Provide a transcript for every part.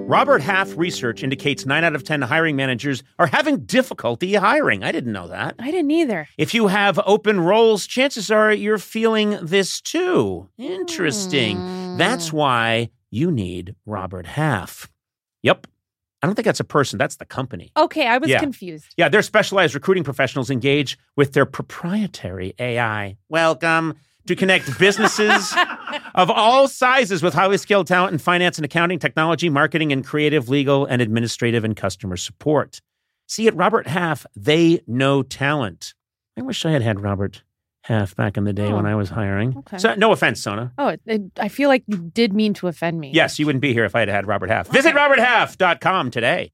Robert Half research indicates 9 out of 10 hiring managers are having difficulty hiring. I didn't know that. I didn't either. If you have open roles, chances are you're feeling this too. Interesting. That's why you need Robert Half. Yep. I don't think that's a person. That's the company. Okay, I was confused. Yeah, their specialized recruiting professionals engage with their proprietary AI. Welcome to connect businesses of all sizes with highly skilled talent in finance and accounting, technology, marketing, and creative, legal, and administrative and customer support. See, at Robert Half, they know talent. I wish I had had Robert Half back in the day when I was hiring. Okay. So, no offense, Sona. Oh, I feel like you did mean to offend me. Yes, you wouldn't be here if I had had Robert Half. Visit roberthalf.com today.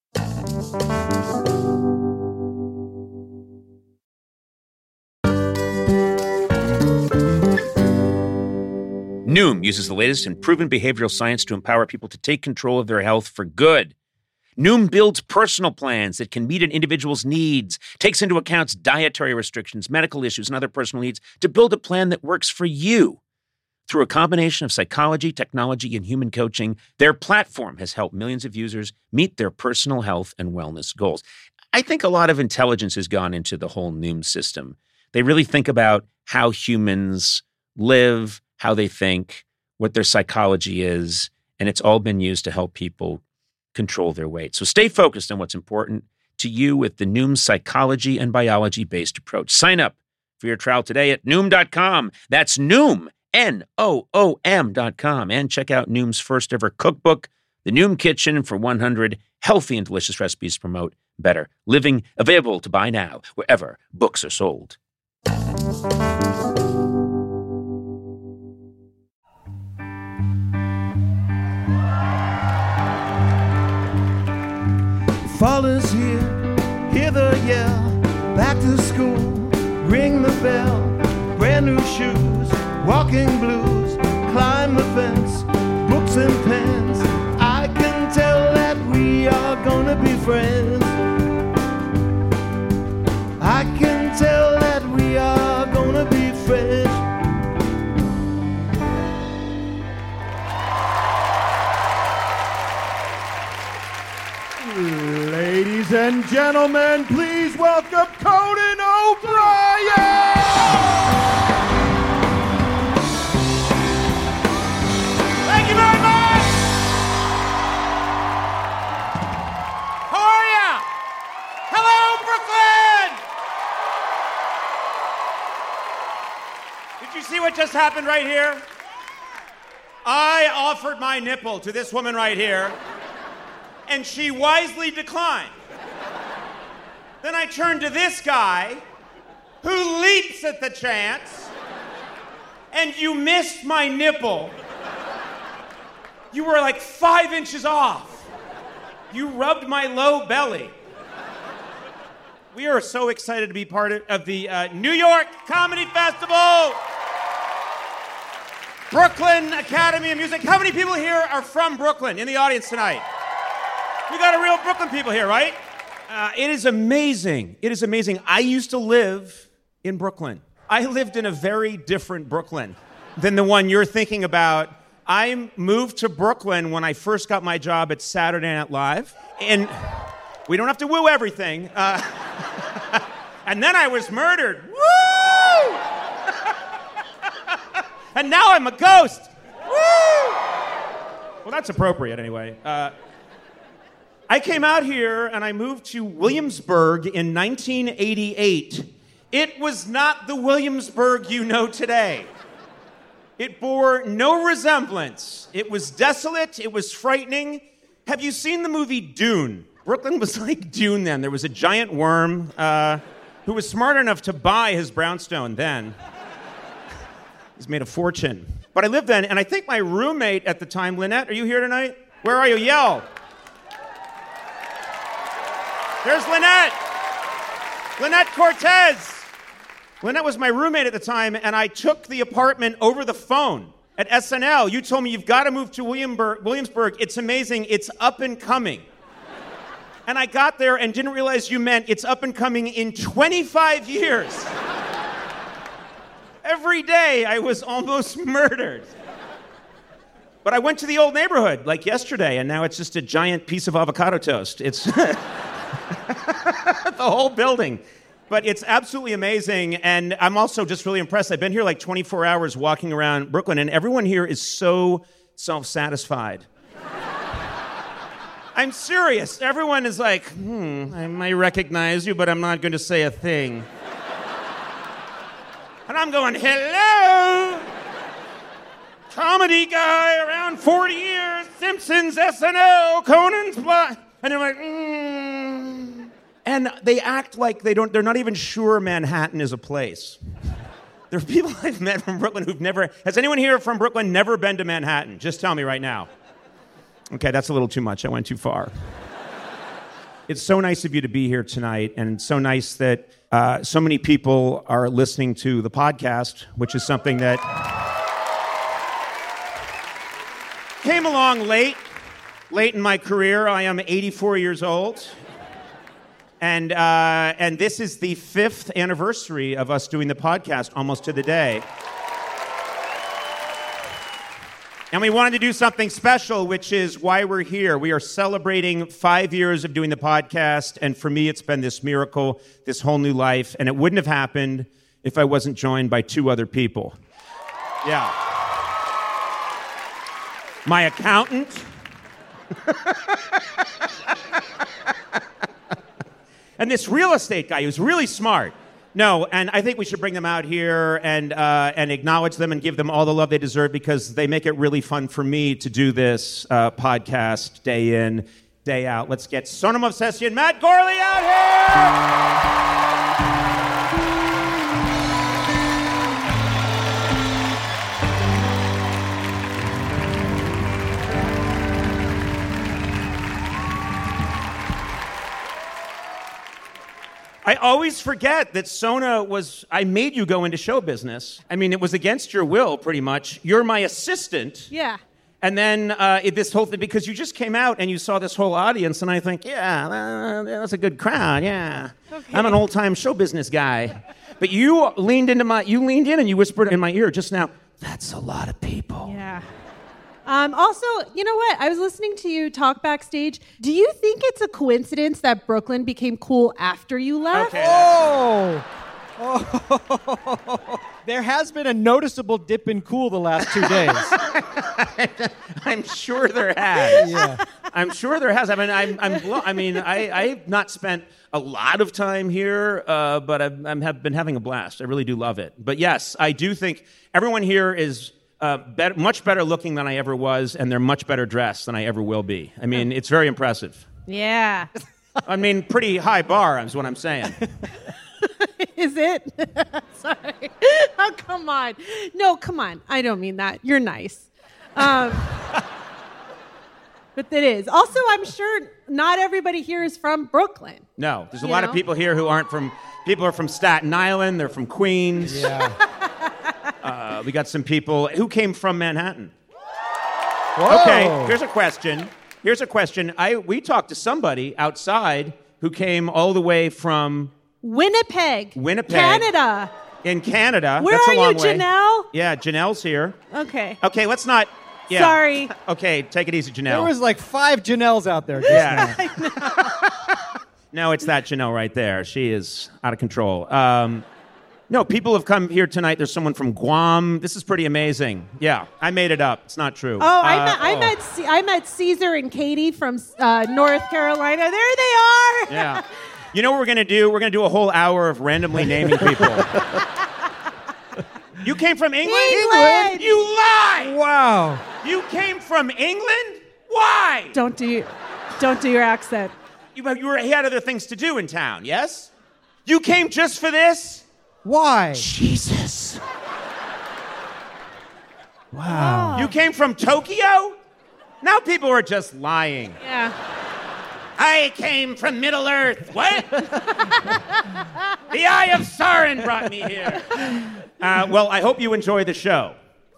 Noom uses the latest in proven behavioral science to empower people to take control of their health for good. Noom builds personal plans that can meet an individual's needs, takes into account dietary restrictions, medical issues, and other personal needs to build a plan that works for you. Through a combination of psychology, technology, and human coaching, their platform has helped millions of users meet their personal health and wellness goals. I think a lot of intelligence has gone into the whole Noom system. They really think about how humans live, how they think, what their psychology is, and it's all been used to help people control their weight. So stay focused on what's important to you with the Noom psychology and biology-based approach. Sign up for your trial today at Noom.com. That's Noom, Noom.com. And check out Noom's first ever cookbook, The Noom Kitchen, for 100 healthy and delicious recipes to promote better living. Available to buy now wherever books are sold. Fall is here, hear the yell, back to school, ring the bell, brand new shoes, walking blues, climb the fence, books and pens. I can tell that we are gonna be friends. I can tell that we are gonna be friends. Ladies and gentlemen, please welcome Conan O'Brien! Thank you very much! How are you? Hello, Brooklyn! Did you see what just happened right here? I offered my nipple to this woman right here, and she wisely declined. Then I turned to this guy who leaps at the chance, and you missed my nipple. You were like 5 inches off. You rubbed my low belly. We are so excited to be part of the New York Comedy Festival, Brooklyn Academy of Music. How many people here are from Brooklyn in the audience tonight? We got a real Brooklyn people here, right? It is amazing. It is amazing. I used to live in Brooklyn. I lived in a very different Brooklyn than the one you're thinking about. I moved to Brooklyn when I first got my job at Saturday Night Live. And we don't have to woo everything. And then I was murdered. Woo! And now I'm a ghost. Woo! Well, that's appropriate anyway. I came out here and I moved to Williamsburg in 1988. It was not the Williamsburg you know today. It bore no resemblance. It was desolate. It was frightening. Have you seen the movie Dune? Brooklyn was like Dune then. There was a giant worm who was smart enough to buy his brownstone then. He's made a fortune. But I lived then, and I think my roommate at the time, Lynette, are you here tonight? Where are you? Yell. There's Lynette. Lynette Cortez. Lynette was my roommate at the time, and I took the apartment over the phone at SNL. You told me you've got to move to Williamsburg. It's amazing. It's up and coming. And I got there and didn't realize you meant it's up and coming in 25 years. Every day I was almost murdered. But I went to the old neighborhood like yesterday, and now it's just a giant piece of avocado toast. It's the whole building. But it's absolutely amazing, and I'm also just really impressed. I've been here like 24 hours walking around Brooklyn, and everyone here is so self-satisfied. I'm serious. Everyone is like, I might recognize you, but I'm not going to say a thing. And I'm going, hello! Comedy guy, around 40 years, Simpsons, SNL, Conan's Block. And they're like, And they act like they're not even sure Manhattan is a place. There are people I've met from Brooklyn who've never, has anyone here from Brooklyn never been to Manhattan? Just tell me right now. Okay, that's a little too much. I went too far. It's so nice of you to be here tonight, and so nice that so many people are listening to the podcast, which is something that came along late in my career. I am 84 years old, and this is the 5th anniversary of us doing the podcast, almost to the day. And we wanted to do something special, which is why we're here. We are celebrating 5 years of doing the podcast, and for me, it's been this miracle, this whole new life, and it wouldn't have happened if I wasn't joined by 2 other people. Yeah. My accountant. And this real estate guy who's really smart. No, and I think we should bring them out here and acknowledge them and give them all the love they deserve, because they make it really fun for me to do this podcast day in, day out. Let's get Sonam Movsesian and Matt Gorley out here! I always forget that Sona I made you go into show business. I mean, it was against your will, pretty much. You're my assistant. Yeah. And then this whole thing, because you just came out and you saw this whole audience, and I think, that's a good crowd, yeah. Okay. I'm an old-time show business guy. But you leaned in and you whispered in my ear just now, that's a lot of people. Yeah. Also, you know what? I was listening to you talk backstage. Do you think it's a coincidence that Brooklyn became cool after you left? Okay. Oh! There has been a noticeable dip in cool the last 2 days. I'm sure there has. Yeah. I'm sure there has. I mean, I've not spent a lot of time here, but I've been having a blast. I really do love it. But yes, I do think everyone here is much better looking than I ever was, and they're much better dressed than I ever will be. I mean, it's very impressive. Yeah. I mean, pretty high bar is what I'm saying. Is it? Sorry. Oh, come on. No, come on. I don't mean that. You're nice. But it is. Also, I'm sure not everybody here is from Brooklyn. No, there's a lot of people here who aren't from... People are from Staten Island. They're from Queens. Yeah. We got some people who came from Manhattan. Whoa. Okay, here's a question. We talked to somebody outside who came all the way from... Winnipeg. Canada. In Canada. Where That's are a long you, way. Janelle? Yeah, Janelle's here. Okay. Okay, let's not... Yeah. Sorry. Okay, take it easy, Janelle. There was like 5 Janelles out there just Yeah. now. No, it's that Janelle right there. She is out of control. No, people have come here tonight. There's someone from Guam. This is pretty amazing. Yeah, I made it up. It's not true. I met Caesar and Katie from North Carolina. There they are. Yeah. You know what we're going to do? We're going to do a whole hour of randomly naming people. You came from England? England! You lie! Wow. You came from England? Why? Don't do your accent. You had other things to do in town, yes? You came just for this? Why? Jesus. Wow. You came from Tokyo? Now people are just lying. Yeah. I came from Middle Earth. What? The Eye of Sauron brought me here. Well, I hope you enjoy the show.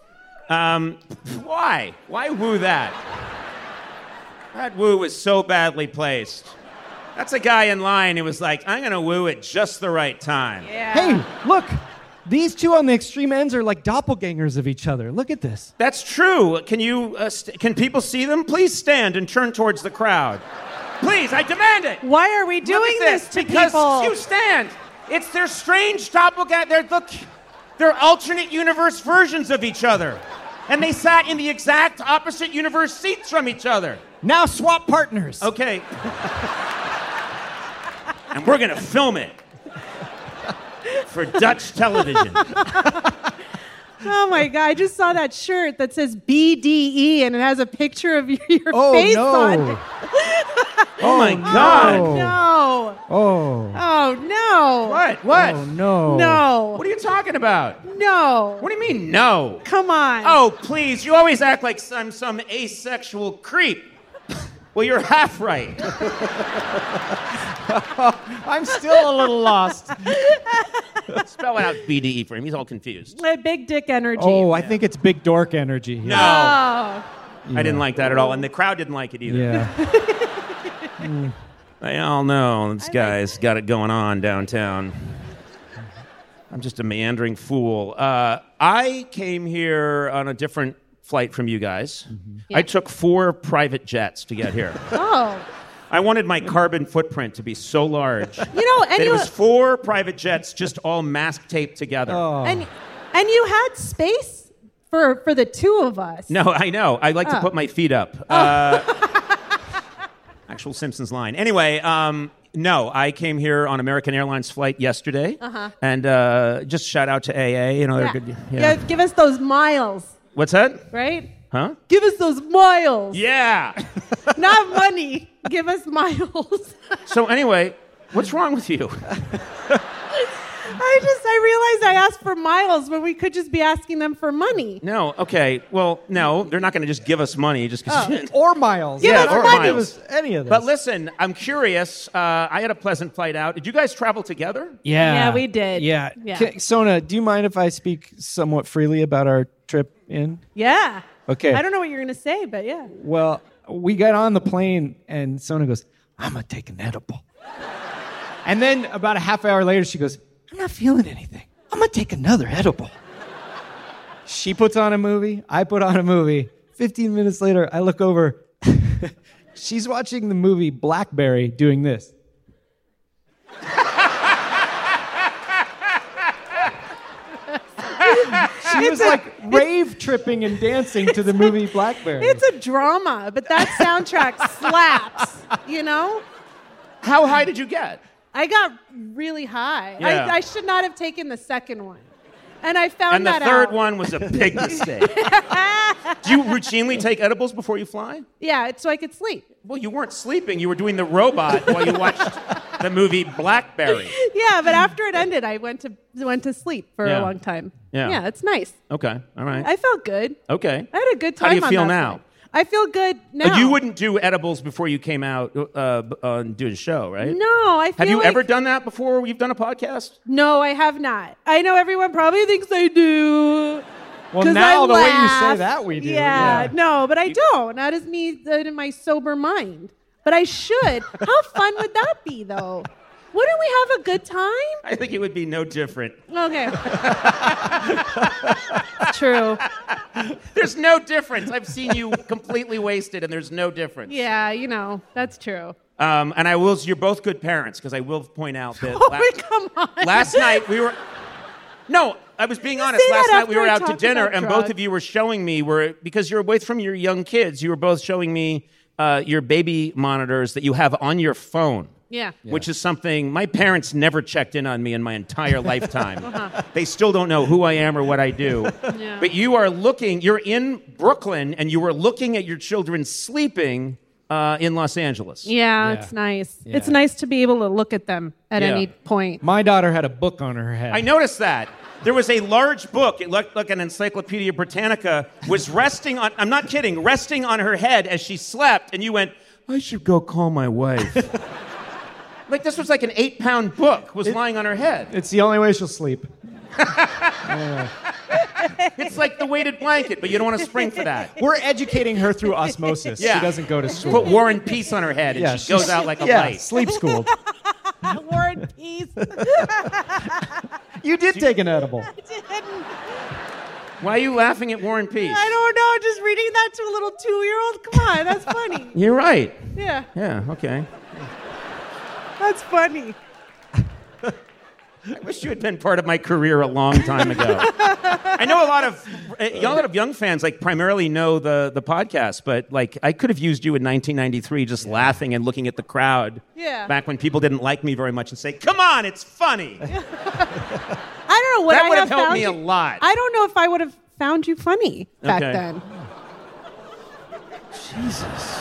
Why? Why woo that? That woo was so badly placed. That's a guy in line who was like, I'm going to woo at just the right time. Yeah. Hey, look. These two on the extreme ends are like doppelgangers of each other. Look at this. That's true. Can you? Can people see them? Please stand and turn towards the crowd. Please, I demand it. Why are we doing Look at this to because people? you stand. It's their strange doppelganger. They're alternate universe versions of each other. And they sat in the exact opposite universe seats from each other. Now swap partners. Okay. And we're going to film it for Dutch television. Oh my God, I just saw that shirt that says BDE and it has a picture of your Oh, face no. on it. Oh my God. Oh no. Oh. Oh no. What? What? Oh, no. No. What are you talking about? No. What do you mean, no? Come on. Oh, please. You always act like I'm some asexual creep. Well, you're half right. I'm still a little lost. Spell out BDE for him. He's all confused. Big dick energy. Oh, I think it's big dork energy. No. Oh. I didn't like that at all. And the crowd didn't like it either. Yeah. They all know this guy's got it going on downtown. I'm just a meandering fool. I came here on a different flight from you guys. Yeah. I took 4 private jets to get here. Oh. I wanted my carbon footprint to be so large You know, and that it you was 4 private jets just all mask taped together. Oh. and you had space for the two of us. No, I know. I like to put my feet up. Actual Simpsons line. Anyway, no, I came here on American Airlines flight yesterday. And just shout out to AA. You know, they're good. Yeah, give us those miles, What's that? right? Huh? Give us those miles. Yeah. Not money. Give us miles. So anyway, what's wrong with you? I realized I asked for miles when we could just be asking them for money. No, okay. Well, no, they're not going to just give us money just because. Or miles. Give us or money. miles. Give us any of this. But listen, I'm curious. I had a pleasant flight out. Did you guys travel together? Yeah, we did. Yeah. Yeah. Sona, do you mind if I speak somewhat freely about our trip in? Yeah. Okay. I don't know what you're going to say, but yeah. Well, we got on the plane, and Sona goes, I'm going to take an edible. And then about a half hour later, she goes, I'm not feeling anything. I'm going to take another edible. She puts on a movie. I put on a movie. 15 minutes later, I look over. She's watching the movie Blackberry doing this. She was like rave tripping and dancing to the movie Blackberry. It's a drama, but that soundtrack slaps, you know? How high did you get? I got really high. Yeah. I should not have taken the second one. And I found And the that third out. one was a big mistake. Do you routinely take edibles before you fly? Yeah, it's so I could sleep. Well, you weren't sleeping. You were doing the robot while you watched the movie Blackberry. Yeah, but after it ended, I went to sleep for Yeah. a long time. Yeah. Yeah, it's nice. Okay, all right. I felt good. Okay. I had a good time. How do you on feel that now? flight. I feel good now. You wouldn't do edibles before you came out and do the show, right? No, I feel Have you like... ever done that before we've done a podcast? No, I have not. I know everyone probably thinks I do. Well, 'Cause now I the way you laugh. say that, we do. Yeah, no, but I don't. Not as me in my sober mind. But I should. How fun would that be, though? Wouldn't we have a good time? I think it would be no different. Okay. True. There's no difference. I've seen you completely wasted, and there's no difference. Yeah, you know, that's true. And I will. You're both good parents, because I will point out that Oh, come on. last night we were. No, I was being You honest. say Last that night we after were I out to talked dinner, about and drugs. both of you were showing me because you're both from your young kids. You were both showing me your baby monitors that you have on your phone. Yeah. Which is something my parents never checked in on me in my entire lifetime. They still don't know who I am or what I do. Yeah. But you're in Brooklyn, and you were looking at your children sleeping in Los Angeles. Yeah, Yeah. it's nice. Yeah. It's nice to be able to look at them at Yeah. any point. My daughter had a book on her head. I noticed that. There was a large book, it looked like an Encyclopedia Britannica, was resting on, I'm not kidding, resting on her head as she slept, and you went, I should go call my wife. Like this was like an 8-pound book was lying on her head. It's the only way she'll sleep. It's like the weighted blanket, but you don't want to spring for that. We're educating her through osmosis. Yeah. She doesn't go to school. Put War and Peace on her head, and she goes out like a light. sleep schooled. War and peace. You did take an edible. Why are you laughing at War and Peace? I don't know. Just reading that to a little 2-year-old. Come on, that's funny. You're right. Yeah, Yeah, okay. that's funny. I wish you had been part of my career a long time ago. I know a lot of young fans like primarily know the podcast, but like I could have used you in 1993 just laughing and looking at the crowd. Yeah. Back when people didn't like me very much and say, "Come on, it's funny." I don't know what That I would have have helped found me you- a lot. I don't know if I would have found you funny back Okay. then. Jesus.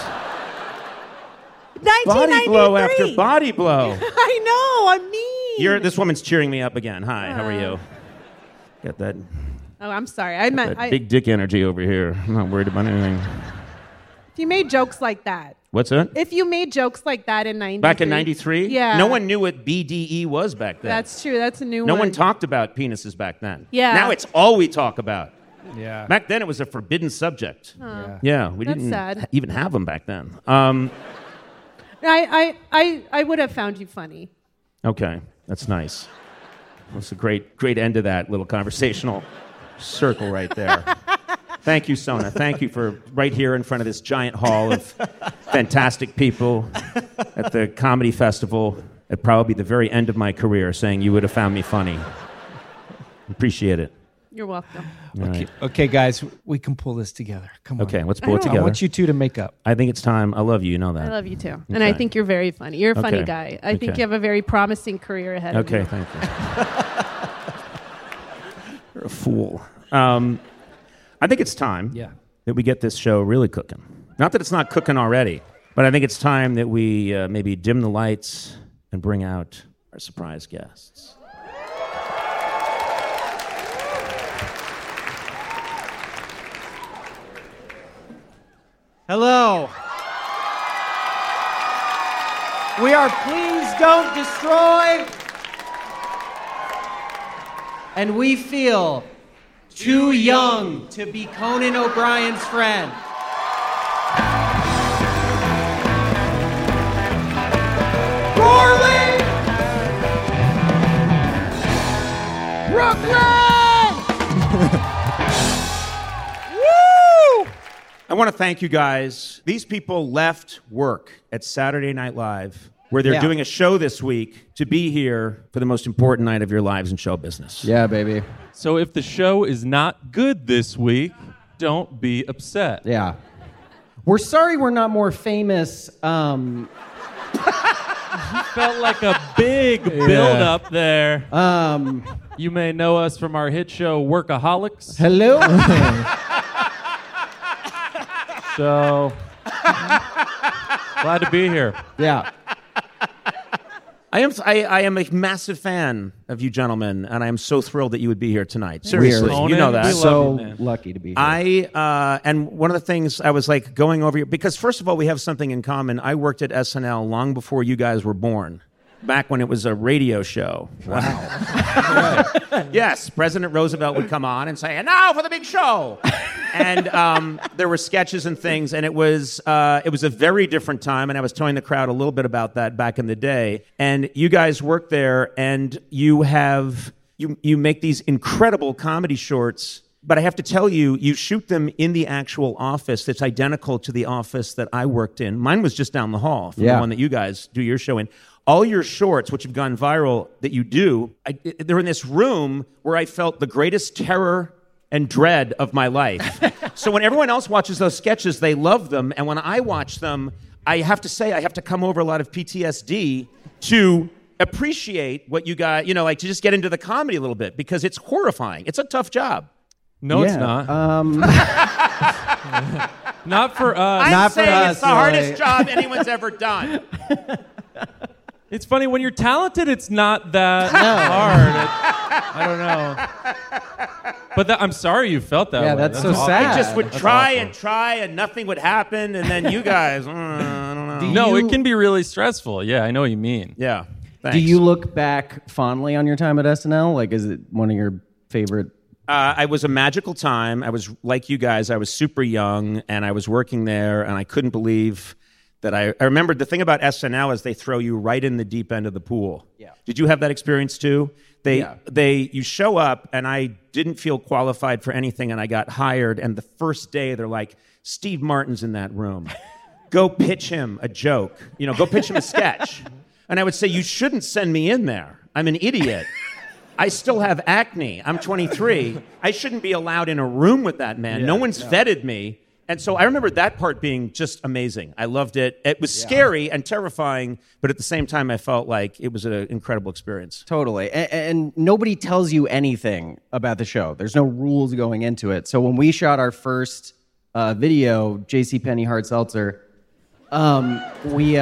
1993. Body blow after body blow. I know. I'm mean. This woman's cheering me up again. Hi, how are you? Got that, Oh, I'm sorry. I meant that big dick energy over here. I'm not worried about anything. if you made jokes like that. What's that? If you made jokes like that in 93. Back in 93? Yeah. No one knew what BDE was back then. That's true. That's a new one. No one talked about penises back then. Yeah. Now it's all we talk about. Yeah. Back then it was a forbidden subject. Yeah, we That's didn't sad. even have them back then. I would have found you funny. Okay, that's nice. That's a great end to that little conversational circle right there. Thank you, Sona. Thank you for right here in front of this giant hall of fantastic people at the comedy festival at probably the very end of my career saying you would have found me funny. Appreciate it. You're welcome. All right. Okay, guys, we can pull this together. Come on. Okay, let's pull it I together. I want you two to make up. I think it's time. I love you. You know that. I love you too. And I think you're very funny. You're a funny Okay. guy. I think Okay. you have a very promising career ahead of you. Okay, thank you. You're a fool. I think it's time that we get this show really cooking. Not that it's not cooking already, but I think it's time that we maybe dim the lights and bring out our surprise guests. Hello. We are Please Don't Destroy. And we feel too young to be Conan O'Brien's friend. Gorley! Brooklyn! Woo! I want to thank you guys. These people left work at Saturday Night Live, where they're doing a show this week, to be here for the most important night of your lives in show business. Yeah, baby. So if the show is not good this week, don't be upset. Yeah. We're sorry we're not more famous. Felt like a big build-up there. You may know us from our hit show Workaholics. Hello? So glad to be here. Yeah. I am a massive fan of you gentlemen, and I am so thrilled that you would be here tonight. Seriously, Conan, you know we that. love So you, man. lucky to be here. And one of the things I was like going over here, because first of all, we have something in common. I worked at SNL long before you guys were born, back when it was a radio show. Wow. Yes, President Roosevelt would come on and say, "And now for the big show." And there were sketches and things, and it was a very different time. And I was telling the crowd a little bit about that back in the day. And you guys work there, and you make these incredible comedy shorts. But I have to tell you, you shoot them in the actual office that's identical to the office that I worked in. Mine was just down the hall from the one that you guys do your show in. All your shorts, which have gone viral, that you do, they're in this room where I felt the greatest terror and dread of my life. So when everyone else watches those sketches, they love them. And when I watch them, I have to say I have to come over a lot of PTSD to appreciate what you got, like to just get into the comedy a little bit, because it's horrifying. It's a tough job. No, it's not. Not for us. I'm Not for saying us, it's the really. hardest job anyone's ever done. It's funny, when you're talented, it's not that hard. I don't know. But I'm sorry you felt that way. Yeah, that's so awful. sad. I just would That's try awful. and try, and nothing would happen, and then you guys, I don't know. No, it can be really stressful. Yeah, I know what you mean. Yeah. Do Thanks. you look back fondly on your time at SNL? Like, is it one of your favorite? I was a magical time. I was like you guys. I was super young, and I was working there, and I couldn't believe that I remembered the thing about SNL is they throw you right in the deep end of the pool. Yeah. Did you have that experience too? You show up, and I didn't feel qualified for anything, and I got hired, and the first day they're like, Steve Martin's in that room. Go pitch him a joke. Go pitch him a sketch. And I would say, you shouldn't send me in there. I'm an idiot. I still have acne. I'm 23. I shouldn't be allowed in a room with that man. No one's vetted me. And so I remember that part being just amazing. I loved it. It was scary and terrifying, but at the same time, I felt like it was an incredible experience. Totally. And nobody tells you anything about the show. There's no rules going into it. So when we shot our first video, JCPenney Hard Seltzer, we...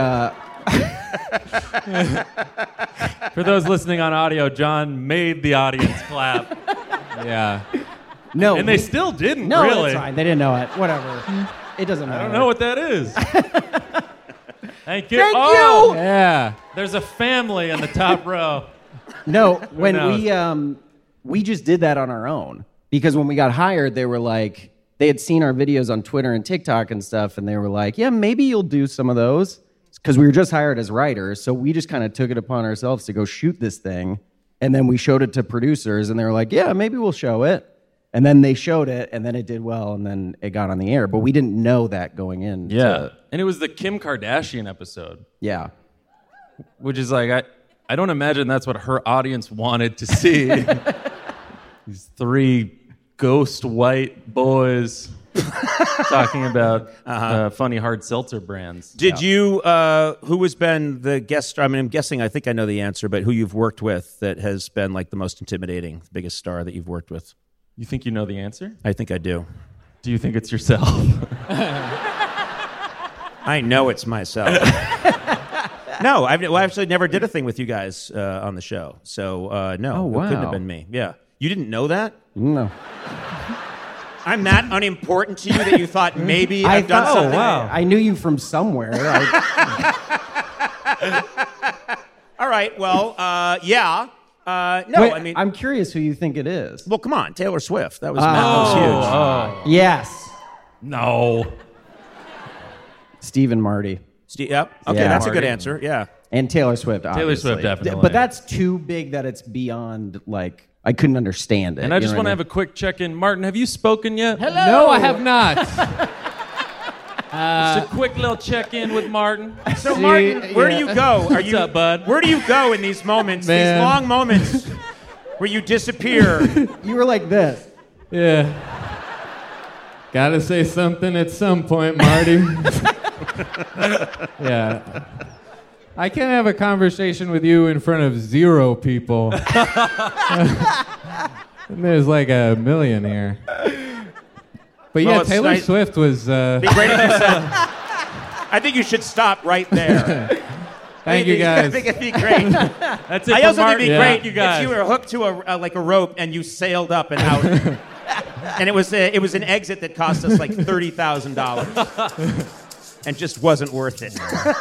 For those listening on audio, John made the audience clap. Yeah. No. And they still didn't, No, really. it's fine. They didn't know it. Whatever. It doesn't matter. I don't know what that is. Thank you. Thank you. Yeah. There's a family in the top row. No, when knows? we just did that on our own. Because when we got hired, they were like, they had seen our videos on Twitter and TikTok and stuff, and they were like, yeah, maybe you'll do some of those. Because we were just hired as writers, so we just kind of took it upon ourselves to go shoot this thing. And then we showed it to producers, and they were like, yeah, maybe we'll show it. And then they showed it, and then it did well, and then it got on the air. But we didn't know that going in. Yeah. And it was the Kim Kardashian episode. Yeah. Which is like, I don't imagine that's what her audience wanted to see. These three ghost white boys talking about funny hard seltzer brands. Did you, who has been the guest star? I mean, I'm guessing, I think I know the answer, but who you've worked with that has been like the most intimidating, the biggest star that you've worked with? You think you know the answer? I think I do. Do you think it's yourself? I know it's myself. No, I actually never did a thing with you guys on the show. So, no, wow. It couldn't have been me. Yeah. You didn't know that? No. I'm that unimportant to you that you thought maybe I've done something? Wow. I knew you from somewhere. All right, well, yeah. No, Wait, I mean... I'm curious who you think it is. Well, come on, Taylor Swift. That was huge. Yes. No. Steve and Marty. Yep. Okay, Yeah. that's a good Marty. answer. Yeah. And Taylor Swift, obviously. Taylor Swift, definitely. But that's too big that it's beyond, like, I couldn't understand it. And I just want to to have a quick check-in. Martin, have you spoken yet? Hello. No, I have not. Just a quick little check-in with Martin. So, Martin, where do you go? What's up, bud? Where do you go in these moments, Man. these long moments where you disappear? You were like this. Yeah. Gotta say something at some point, Marty. Yeah. I can't have a conversation with you in front of 0 people. And there's like a million here. But Well, yeah, it's Taylor nice- Swift was... Be great if you said. I think you should stop right there. Thank you, I guys. think it'd be great. That's it I for also think Martin. it'd be great You guys. if you were hooked to a rope and you sailed up and out, and it was an exit that cost us like $30,000, and just wasn't worth it.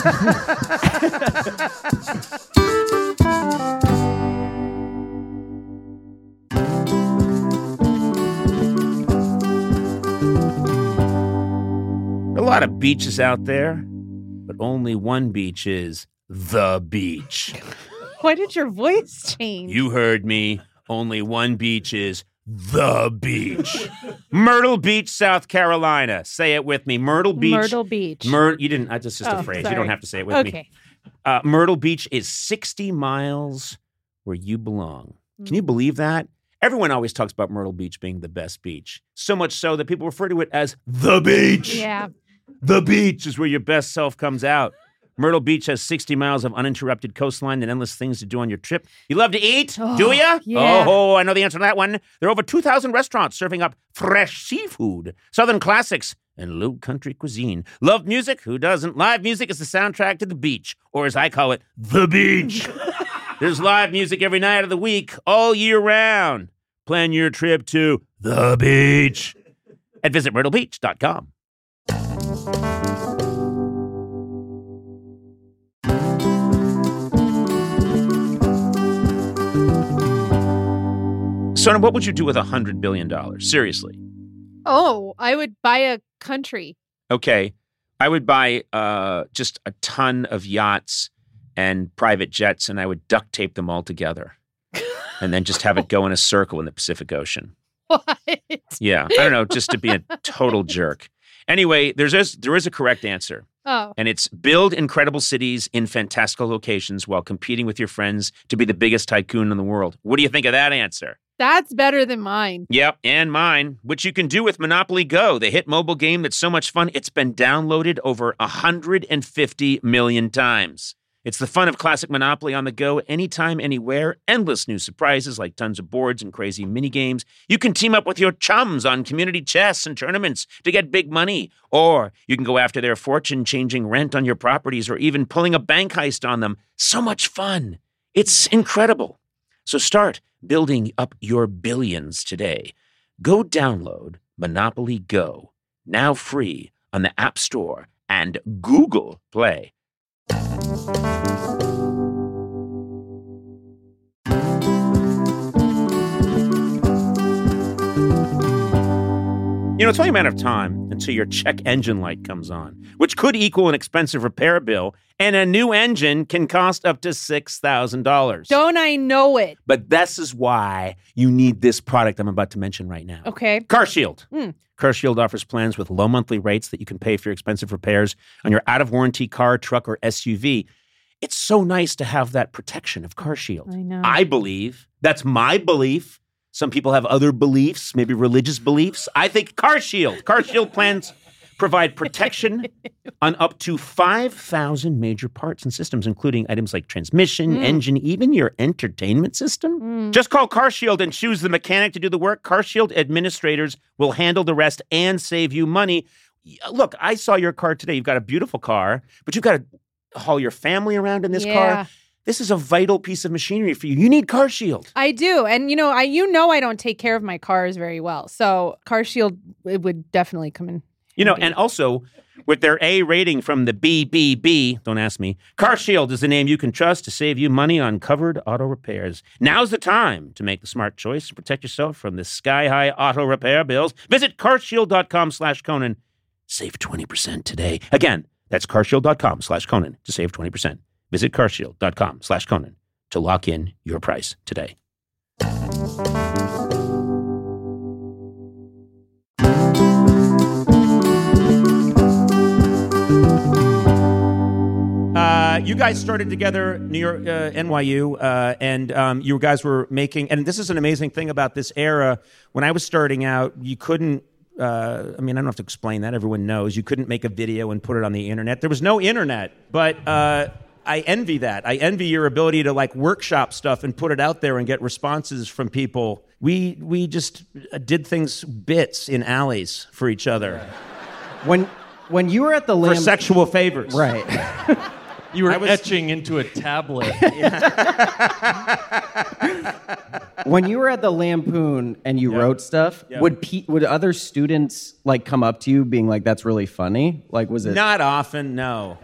A lot of beaches out there, but only one beach is the beach. Why did your voice change? You heard me. Only one beach is the beach. Myrtle Beach, South Carolina. Say it with me. Myrtle Beach. Myrtle Beach. You didn't. That's just a Oh, phrase. sorry. You don't have to say it with me. Okay. Myrtle Beach is 60 miles where you belong. Can you believe that? Everyone always talks about Myrtle Beach being the best beach. So much so that people refer to it as the beach. Yeah. The beach is where your best self comes out. Myrtle Beach has 60 miles of uninterrupted coastline and endless things to do on your trip. You love to eat, do ya? yeah. Oh, I know the answer to that one. There are over 2,000 restaurants serving up fresh seafood, southern classics, and low country cuisine. Love music? Who doesn't? Live music is the soundtrack to the beach, or as I call it, the beach. There's live music every night of the week, all year round. Plan your trip to the beach at visitmyrtlebeach.com. Sona, what would you do with $100 billion? Seriously. Oh, I would buy a country. Okay. I would buy just a ton of yachts and private jets, and I would duct tape them all together and then just have it go in a circle in the Pacific Ocean. What? Yeah, I don't know, just to be a total jerk. Anyway, there is a correct answer. Oh. And it's build incredible cities in fantastical locations while competing with your friends to be the biggest tycoon in the world. What do you think of that answer? That's better than mine. Yep, and mine, which you can do with Monopoly Go, the hit mobile game that's so much fun, it's been downloaded over 150 million times. It's the fun of classic Monopoly on the go, anytime, anywhere. Endless new surprises like tons of boards and crazy mini games. You can team up with your chums on community chess and tournaments to get big money. Or you can go after their fortune, changing rent on your properties or even pulling a bank heist on them. So much fun. It's incredible. So start building up your billions today. Go download Monopoly Go, now free on the App Store and Google Play. You know, it's only a matter of time until your check engine light comes on, which could equal an expensive repair bill, and a new engine can cost up to $6,000. Don't I know it? But this is why you need this product I'm about to mention right now. Okay. CarShield. CarShield offers plans with low monthly rates that you can pay for your expensive repairs on your out-of-warranty car, truck, or SUV. It's so nice to have that protection of CarShield. I know. I believe, that's my belief. Some people have other beliefs, maybe religious beliefs. I think CarShield plans provide protection on up to 5,000 major parts and systems, including items like transmission, engine, even your entertainment system. Just call CarShield and choose the mechanic to do the work. CarShield administrators will handle the rest and save you money. Look, I saw your car today. You've got a beautiful car, but you've got to haul your family around in this car. This is a vital piece of machinery for you. You need CarShield. I do. And I don't take care of my cars very well. So CarShield, it would definitely come in. And also with their A rating from the BBB, don't ask me, CarShield is the name you can trust to save you money on covered auto repairs. Now's the time to make the smart choice to protect yourself from the sky-high auto repair bills. Visit carshield.com/Conan. Save 20% today. Again, that's carshield.com/Conan to save 20%. Visit carshield.com/Conan to lock in your price today. You guys started together, New York, NYU, and you guys were making, and this is an amazing thing about this era. When I was starting out, you couldn't, I don't have to explain that. Everyone knows. You couldn't make a video and put it on the internet. There was no internet, but I envy that. I envy your ability to workshop stuff and put it out there and get responses from people. We just did bits in alleys for each other. When you were at the for sexual favors. Right. You were etching into a tablet. When you were at the Lampoon and you wrote stuff, would other students come up to you being like, "That's really funny"? Was it not often? No.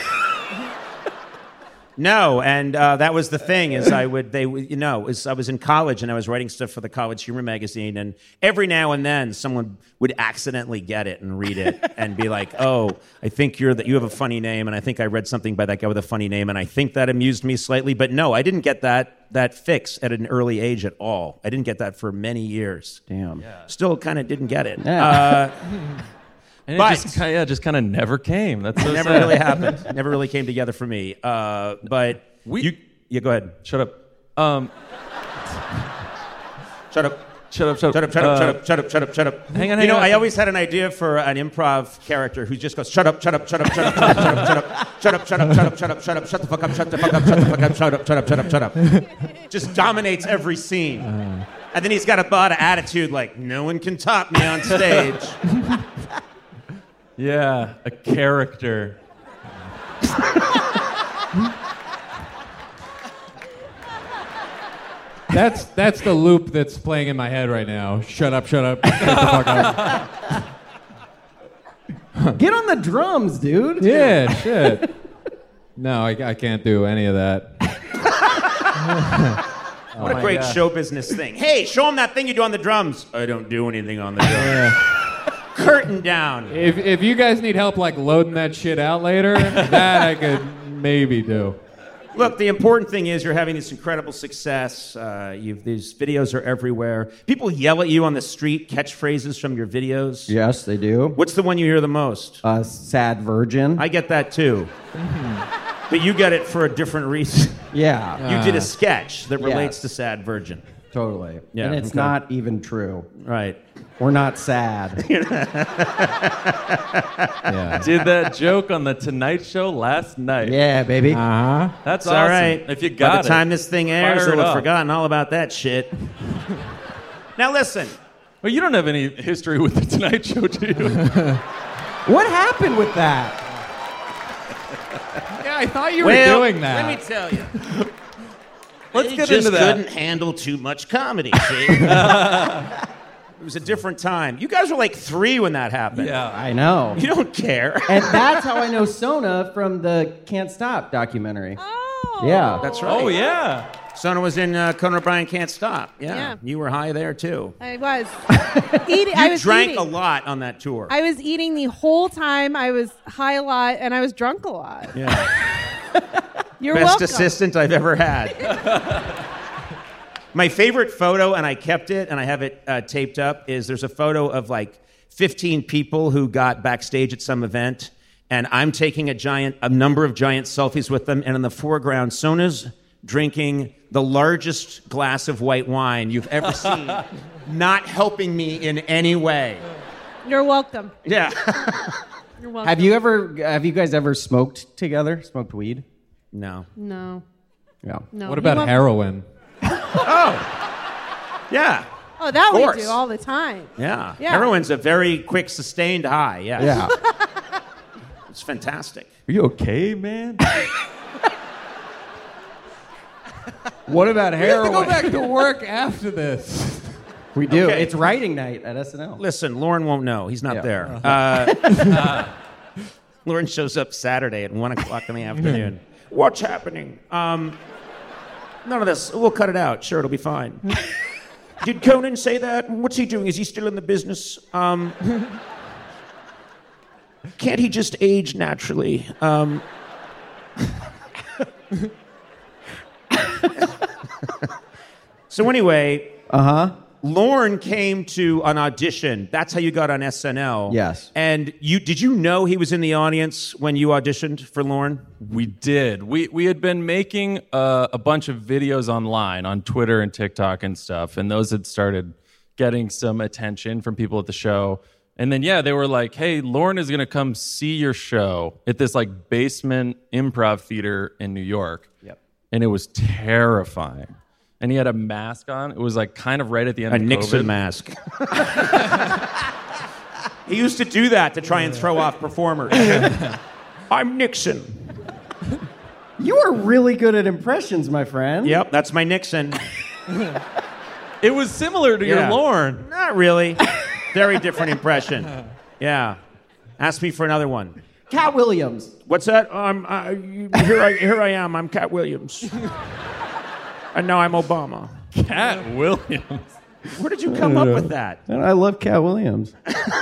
No, and that was the thing. I was in college and I was writing stuff for the College Humor magazine, and every now and then someone would accidentally get it and read it and be like, "Oh, I think you have a funny name, and I think I read something by that guy with a funny name, and I think that amused me slightly." But no, I didn't get that fix at an early age at all. I didn't get that for many years. Damn. Yeah. Still kind of didn't get it. Yeah. And it just kind of never came. That's so never sad. really happened. Never really came together for me. But go ahead. Shut up. Shut up. Shut up. Shut up. Hang on. I always had an idea for an improv character who just goes, shut up, shut up, shut up, shut up, shut up, shut up, shut up, shut up, shut up, shut up, shut up, shut the fuck up, shut the fuck up, shut the fuck up, shut up, shut up, shut up, shut up. Just dominates every scene. And then he's got a lot of attitude like, no one can top me on stage. Yeah, a character. That's the loop that's playing in my head right now. Shut up, shut up, shut the fuck up. Get on the drums, dude. Yeah, shit. No, I can't do any of that. What a great show business thing. Hey, show him that thing you do on the drums. I don't do anything on the drums. Curtain down. If you guys need help loading that shit out later, that I could maybe do. Look, the important thing is you're having this incredible success. These videos are everywhere. People yell at you on the street, catchphrases from your videos. Yes, they do. What's the one you hear the most? Sad virgin. I get that too. But you get it for a different reason. Yeah. You did a sketch that relates Yes. to Sad Virgin. Totally. Yeah, And it's okay. not even true. Right. We're not sad. Did that joke on the Tonight Show last night. Yeah, baby. Uh-huh. That's It's awesome. all right. If you By got the time this thing airs, Fire it they'll have up. forgotten all about that shit. Now listen. Well, you don't have any history with the Tonight Show, do you? What happened with that? Yeah, I thought you were Well, doing that. let me tell you. Let's They get just into that. couldn't handle too much comedy, see? It was a different time. You guys were like 3 when that happened. Yeah. I know. You don't care. And that's how I know Sona from the Can't Stop documentary. Oh. Yeah. That's right. Oh, yeah. Sona was in Conan O'Brien Can't Stop. Yeah. Yeah. You were high there, too. I was. Eating. I You was drank eating. a lot on that tour. I was eating the whole time. I was high a lot, and I was drunk a lot. yeah. You're Best welcome. assistant I've ever had. My favorite photo, and I kept it, and I have it taped up, is there's a photo of like 15 people who got backstage at some event, and I'm taking a number of giant selfies with them, and in the foreground, Sona's drinking the largest glass of white wine you've ever seen, not helping me in any way. You're welcome. Yeah. You're welcome. Have you guys ever smoked together? Smoked weed? No. No. Yeah. No. What He about won't- heroin? Yeah. Oh, that Of we course. do all the time. Yeah. Yeah. Heroin's a very quick, sustained high. Yes. Yeah. It's fantastic. Are you okay, man? What about heroin? heroin? We have to go back to work after this. We do. Okay. It's writing night at SNL. Listen, Lauren won't know. He's not Yeah. there. Lauren shows up Saturday at 1 o'clock in the afternoon. What's happening? None of this. We'll cut it out. Sure, it'll be fine. Did Conan say that? What's he doing? Is he still in the business? Can't he just age naturally? So anyway, Lorne came to an audition. That's how you got on SNL. Yes. And did you know he was in the audience when you auditioned for Lorne? We did. We had been making a bunch of videos online on Twitter and TikTok and stuff, and those had started getting some attention from people at the show. And then, yeah, they were like, hey, Lorne is going to come see your show at this like basement improv theater in New York. Yep. And it was terrifying. And he had a mask on. It was like kind of right at the end A of Nixon COVID. mask. He used to do that to try and throw off performers. I'm Nixon. You are really good at impressions, my friend. Yep, that's my Nixon. It was similar to Yeah. your Lorne. Not really. Very different impression. Yeah. Ask me for another one. Cat Williams. What's that? Here I am. I'm Cat Williams. And now I'm Obama. Cat Williams. Where did you come up with that? And I love Cat Williams.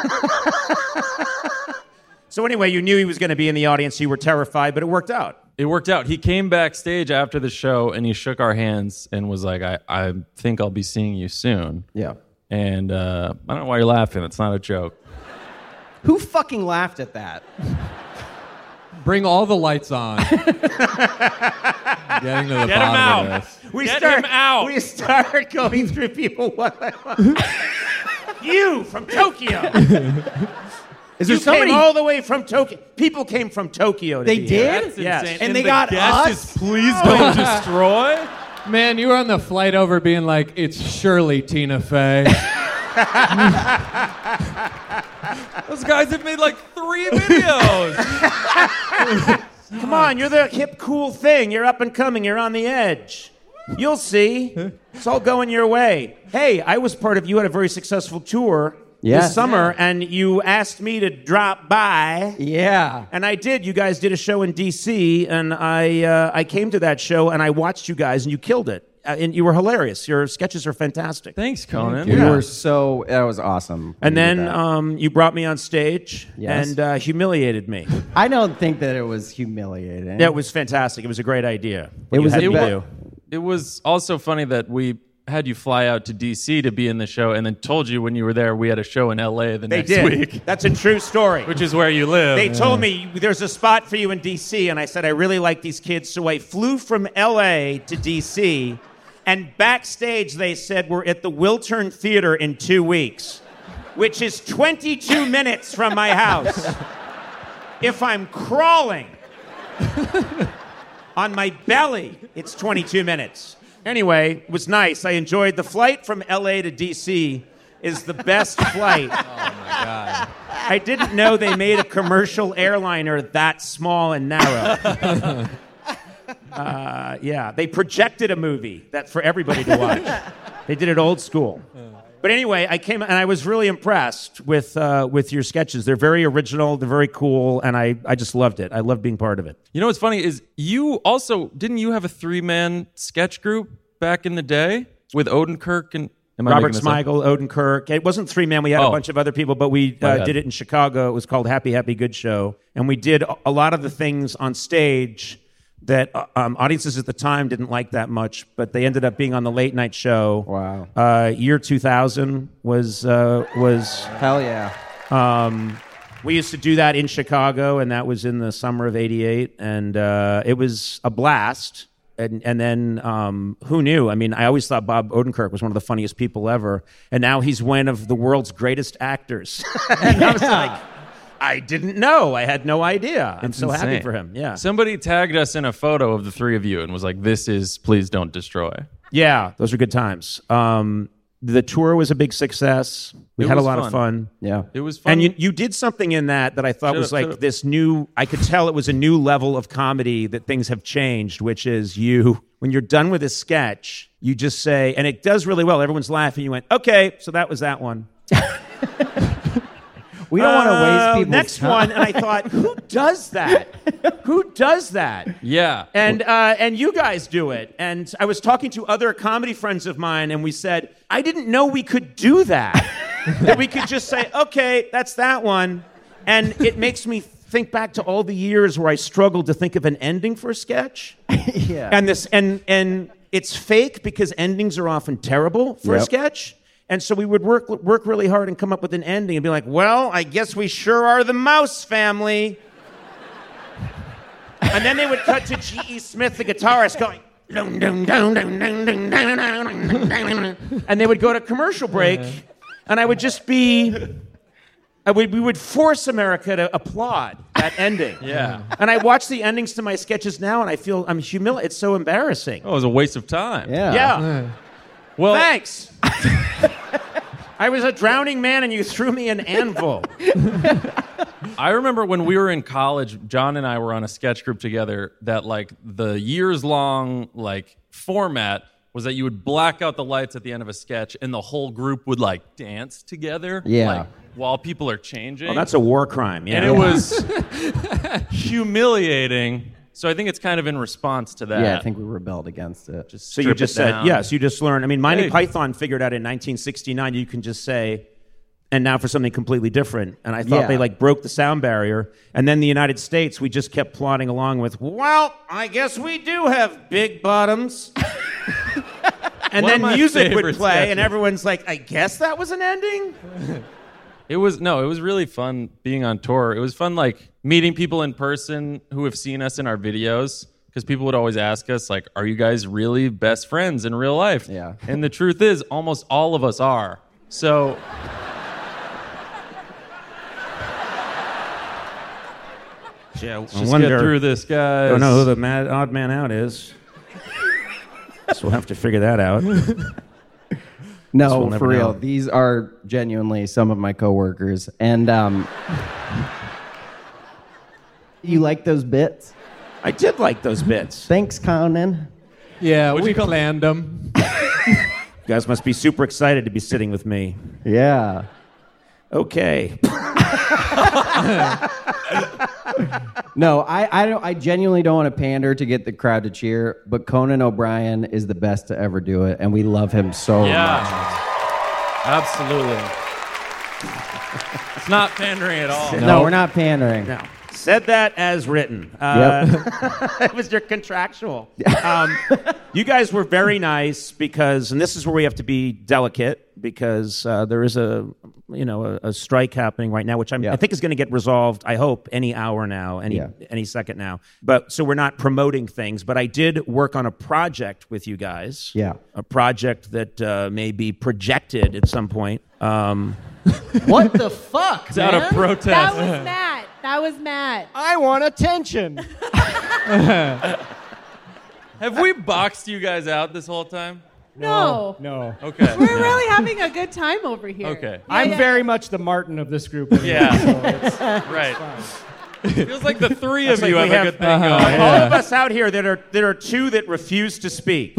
So anyway, you knew he was going to be in the audience. You were terrified, but it worked out. It worked out. He came backstage after the show and he shook our hands and was like, I think I'll be seeing you soon. Yeah. And I don't know why you're laughing. It's not a joke. Who fucking laughed at that? Bring all the lights on. Getting to the Get him bottom out. of this. We Get him out. We start going through people one by one. You from Tokyo. Is You there somebody? came all the way from Tokyo. People came from Tokyo. To They be here. did? That's Yes. insane. And they the got guest us? is, please don't destroy. Man, you were on the flight over being like, it's surely Tina Fey. Those guys have made like 3 videos. Come on, you're the hip, cool thing. You're up and coming. You're on the edge. You'll see. It's all going your way. Hey, I was part of. You had a very successful tour Yes. this summer, and you asked me to drop by. Yeah. And I did. You guys did a show in D.C., and I came to that show, and I watched you guys, and you killed it. and you were hilarious. Your sketches are fantastic. Thanks, Conan. You were so, that was awesome. And when you then did that. you brought me on stage Yes. and humiliated me. I don't think that it was humiliating. Yeah, it was fantastic. It was a great idea. It was had the me best. do. It was also funny that we had you fly out to D.C. to be in the show, and then told you when you were there we had a show in L.A. the They next did. week, That's a true story. which is where you live. They told me there's a spot for you in D.C., and I said, I really like these kids. So I flew from L.A. to D.C., and backstage they said, we're at the Wiltern Theater in 2 weeks, which is 22 minutes from my house. If I'm crawling on my belly, it's 22 minutes. Anyway, it was nice. I enjoyed the flight from L.A. to D.C. is the best flight. Oh, my God. I didn't know they made a commercial airliner that small and narrow. Yeah, they projected a movie that for everybody to watch. They did it old school. But anyway, I came and I was really impressed with your sketches. They're very original, they're very cool, and I just loved it. I loved being part of it. You know what's funny is you also didn't you have a 3-man sketch group back in the day with Odenkirk and Robert Smigel, Odenkirk. It wasn't 3-man. We had a bunch of other people, but we bad. did it in Chicago. It was called Happy, Happy, Good Show. And we did a lot of the things on stage that audiences at the time didn't like that much, but they ended up being on the late night show. Wow. Year 2000 was Hell yeah. we used to do that in Chicago, and that was in the summer of '88, and it was a blast. And then who knew? I mean, I always thought Bob Odenkirk was one of the funniest people ever, and now he's one of the world's greatest actors. And I was like, I didn't know. I had no idea. I'm so happy insane. for him. Yeah. Somebody tagged us in a photo of the three of you and was like, "This is Please Don't Destroy." Yeah, those are good times. The tour was a big success. We had a was lot fun. of fun. Yeah. It was fun. And you did something in that I thought was shut like up. this new, I could tell it was a new level of comedy, that things have changed, which is when you're done with a sketch, you just say, and it does really well, everyone's laughing, you went, okay, so that was that one. We don't want to waste people's Next time. one, and I thought, who does that? Who does that? yeah. And you guys do it. And I was talking to other comedy friends of mine, and we said, I didn't know we could do that. That we could just say, okay, that's that one. And it makes me think back to all the years where I struggled to think of an ending for a sketch. Yeah. And it's fake because endings are often terrible for a Yep. sketch. And so we would work really hard and come up with an ending and be like, well, I guess we sure are the Mouse family. And then they would cut to G.E. Smith, the guitarist, going, dun, dun, dun, dun, dun, dun, dun, dun, dun. And they would go to commercial break, and I would just be, we would force America to applaud that ending. Yeah. And I watch the endings to my sketches now, and I feel I'm humiliated. It's so embarrassing. Oh, it was a waste of time. Yeah. Yeah. Well, Thanks. I was a drowning man, and you threw me an anvil. I remember when we were in college, John and I were on a sketch group together that like the years-long like format was that you would black out the lights at the end of a sketch and the whole group would like dance together Yeah. like while people are changing. Well, that's a war crime. Yeah. and it was humiliating. So I think it's kind of in response to that. Yeah, I think we rebelled against it. Just So you strip just it said, down. yes, you just learned. I mean, Monty Hey. Python figured out in 1969 you can just say, and now for something completely different. And I thought Yeah. they like broke the sound barrier. And then the United States, we just kept plodding along with, well, I guess we do have big bottoms. And One then of my music would favorite play, and sketches. everyone's like, I guess that was an ending? It was really fun being on tour. It was fun like meeting people in person who have seen us in our videos, because people would always ask us like, are you guys really best friends in real life? Yeah. And the truth is almost all of us are. So Yeah, let's just get through this, guys. Don't know who the odd man out is. So we'll have to figure that out. No, we'll never for real. know. These are genuinely some of my coworkers. And you like those bits? I did like those bits. Thanks, Conan. Yeah, What'd we you call- planned them. You guys must be super excited to be sitting with me. Yeah. Okay. No, I genuinely don't want to pander to get the crowd to cheer, but Conan O'Brien is the best to ever do it, and we love him so much. Absolutely. It's not pandering at all. No, we're not pandering. No. Said that as written. It was your contractual. You guys were very nice because, and this is where we have to be delicate, because there is a strike happening right now, which I think is going to get resolved, I hope, any hour now, any second now. But so we're not promoting things, but I did work on a project with you guys. Yeah. A project that may be projected at some point. What the fuck, It's out of protest. That was Matt. I want attention. Have we boxed you guys out this whole time? No. Okay. We're really having a good time over here. Okay. I'm very much the Martin of this group. Yeah. So it's Right. Feels like the three of you like have we a good thing going. All of us out here, there are two that refuse to speak.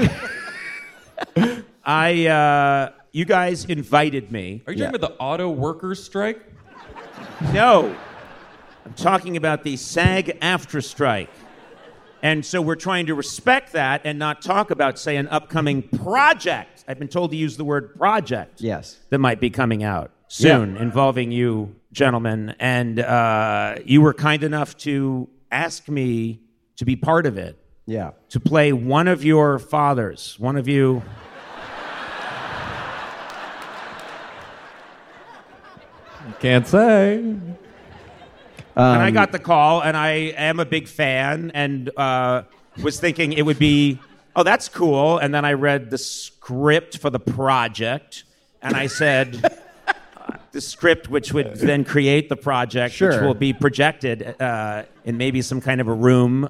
You guys invited me. Are you talking about the auto workers strike? No. I'm talking about the SAG-AFTRA strike. And so we're trying to respect that and not talk about, say, an upcoming project. I've been told to use the word project. Yes. That might be coming out soon, involving you gentlemen. And you were kind enough to ask me to be part of it. Yeah. To play one of your fathers. One of you... Can't say. And I got the call, and I am a big fan, and was thinking it would be, oh, that's cool. And then I read the script for the project, and I said, the script which would then create the project, which will be projected in maybe some kind of a room,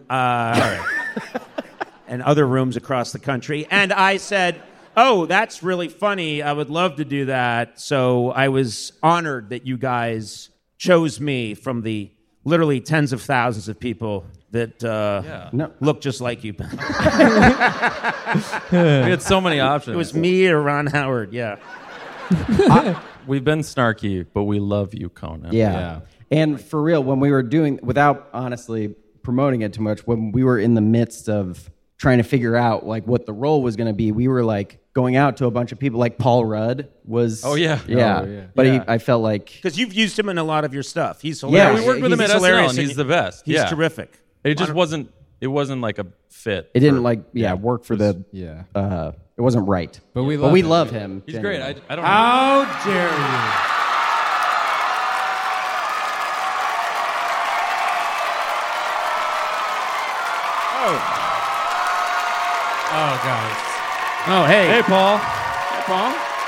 and other rooms across the country. And I said, oh, that's really funny. I would love to do that. So I was honored that you guys chose me from the literally tens of thousands of people that look just like you. We had so many options. It was me or Ron Howard, We've been snarky, but we love you, Conan. Yeah. And for real, when we were doing, without honestly promoting it too much, when we were in the midst of trying to figure out like what the role was going to be, we were like going out to a bunch of people. Like Paul Rudd was. Oh yeah. But I felt like, because you've used him in a lot of your stuff. He's hilarious. Yeah, we worked with him at SNL, and he's the best. He's terrific. It just wasn't. It wasn't like a fit. it didn't work for the. Yeah. It wasn't right. But we love him. He's genuinely. great. I don't. How dare you? Oh, guys. Oh, hey. Hey, Paul. Hey, Paul.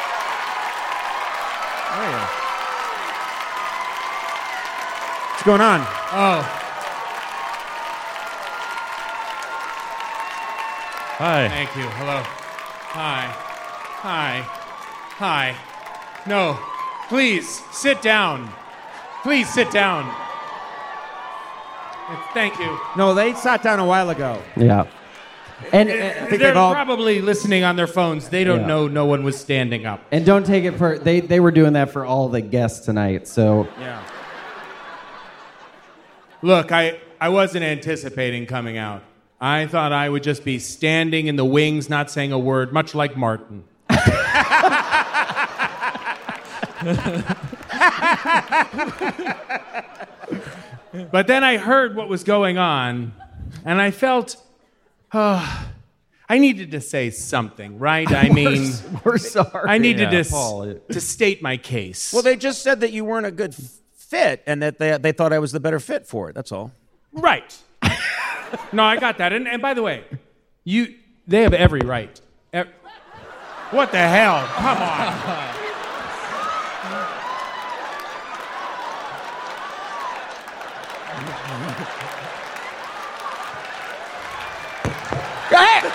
What's going on? Oh. Hi. Thank you. Hello. Hi. No. Please, sit down. Please sit down. Thank you. No, they sat down a while ago. Yeah. And I think They're they've all... probably listening on their phones. They don't Yeah. know no one was standing up. and don't take it for they were doing that for all the guests tonight. So Yeah. Look, I wasn't anticipating coming out. I thought I would just be standing in the wings, not saying a word, much like Martin. But then I heard what was going on, and I felt, I needed to say something, right? I mean, we're sorry. I needed Paul, to state my case. Well, they just said that you weren't a good fit and that they thought I was the better fit for it. That's all. Right. No, I got that. And by the way, they have every right. What the hell? Come on. Go ahead.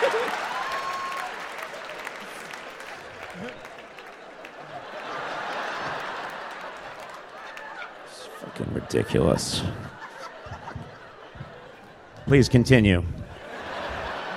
It's fucking ridiculous. Please continue.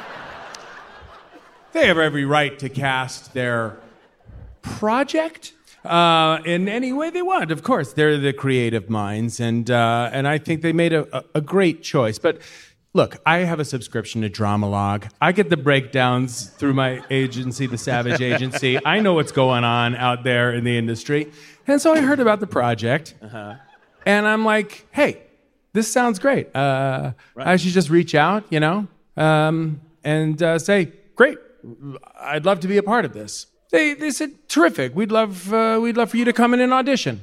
They have every right to cast their project. in any way they want. Of course, they're the creative minds, and I think they made a great choice. But look, I have a subscription to Dramalog. I get the breakdowns through my agency, the Savage Agency. I know what's going on out there in the industry. And so I heard about the project, and I'm like, hey, this sounds great. I should just reach out, and say, great, I'd love to be a part of this. They said, terrific, we'd love for you to come in and audition.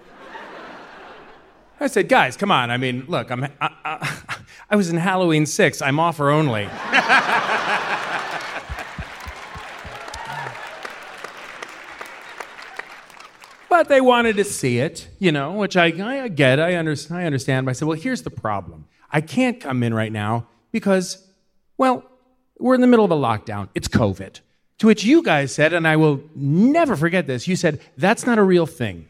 I said, guys, come on. I mean, look, I was in Halloween 6. I'm offer only. But they wanted to see it, which I get. I understand. But I said, well, here's the problem. I can't come in right now because, well, we're in the middle of a lockdown. It's COVID. To which you guys said, and I will never forget this, you said, that's not a real thing.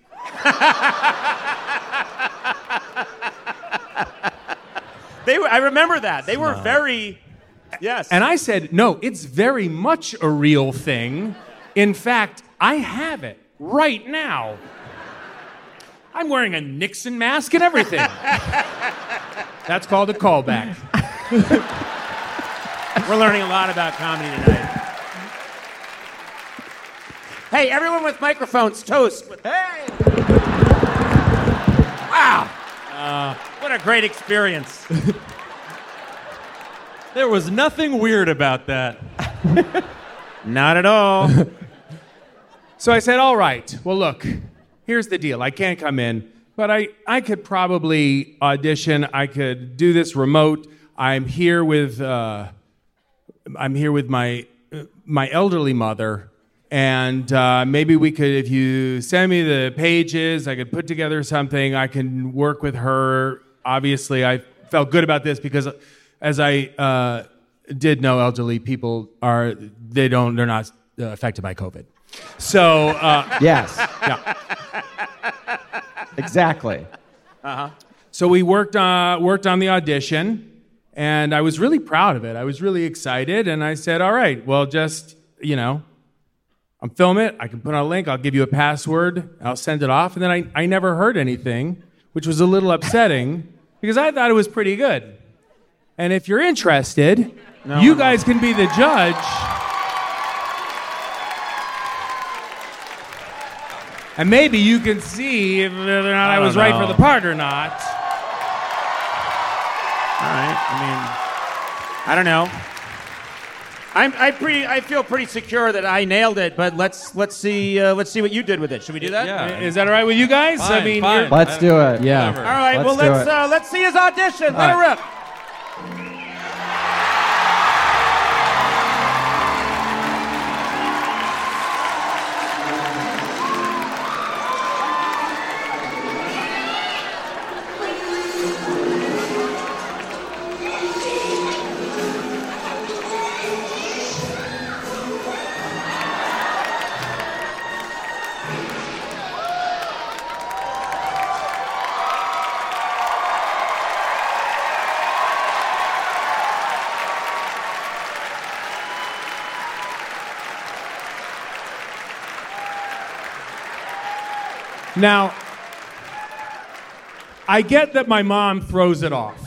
I remember that. They were very, yes. And I said, no, it's very much a real thing. In fact, I have it right now. I'm wearing a Nixon mask and everything. That's called a callback. We're learning a lot about comedy tonight. Hey, everyone with microphones, toast. Hey! Wow! What a great experience. There was nothing weird about that. Not at all. So I said, all right, well, look, here's the deal. I can't come in, but I could probably audition. I could do this remote. I'm here with my elderly mother, and maybe we could, if you send me the pages, I could put together something. I can work with her. Obviously, I felt good about this because, as I did know, elderly people they're not affected by COVID. So Yes. yeah. Exactly. So we worked on the audition, and I was really proud of it. I was really excited, and I said, all right, well, just, I'll film it. I can put on a link. I'll give you a password. I'll send it off. And then I never heard anything, which was a little upsetting because I thought it was pretty good. And if you're interested, you guys can be the judge. And maybe you can see whether or not I was right for the part or not. All right. I mean, I don't know. I feel pretty secure that I nailed it, but let's see what you did with it. Should we do that? Yeah. Is that all right with you guys? Fine, I mean, fine. Let's do it. Yeah. Whatever. All right. Let's Let's see his audition. Let it rip. Now, I get that my mom throws it off.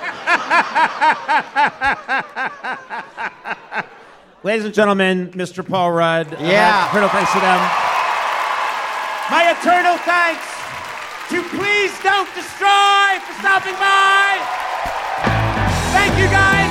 Ladies and gentlemen, Mr. Paul Rudd. Yeah. Eternal thanks to them. My eternal thanks to Please Don't Destroy for stopping by. Thank you, guys.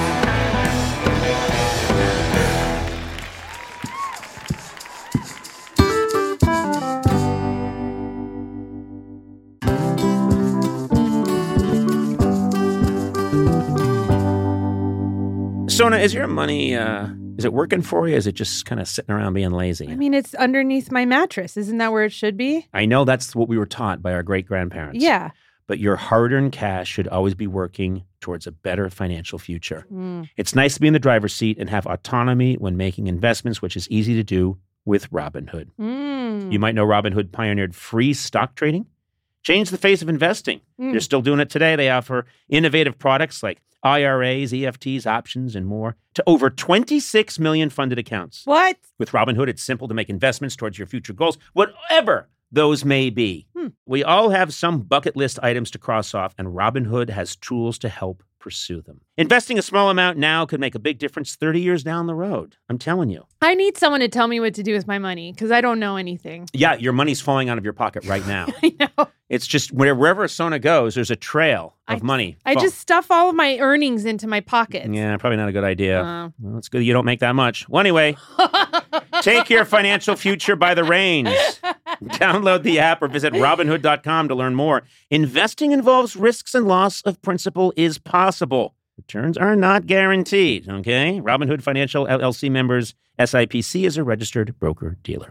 Sona, is your money, is it working for you? Is it just kind of sitting around being lazy? I mean, it's underneath my mattress. Isn't that where it should be? I know that's what we were taught by our great-grandparents. Yeah. But your hard-earned cash should always be working towards a better financial future. It's nice to be in the driver's seat and have autonomy when making investments, which is easy to do with Robinhood. You might know Robinhood pioneered free stock trading. Changed the face of investing. They're still doing it today. They offer innovative products like IRAs, EFTs, options, and more to over 26 million funded accounts. What? With Robinhood, it's simple to make investments towards your future goals, whatever those may be. We all have some bucket list items to cross off, and Robinhood has tools to help pursue them. Investing a small amount now could make a big difference 30 years down the road. I'm telling you. I need someone to tell me what to do with my money because I don't know anything. Yeah, your money's falling out of your pocket right now. I know. It's just wherever Sona goes, there's a trail of money. I just stuff all of my earnings into my pockets. Yeah, probably not a good idea. Well, it's good you don't make that much. Well, anyway, take your financial future by the reins. Download the app or visit Robinhood.com to learn more. Investing involves risks and loss of principal is possible. Returns are not guaranteed, okay? Robinhood Financial LLC members, SIPC is a registered broker-dealer.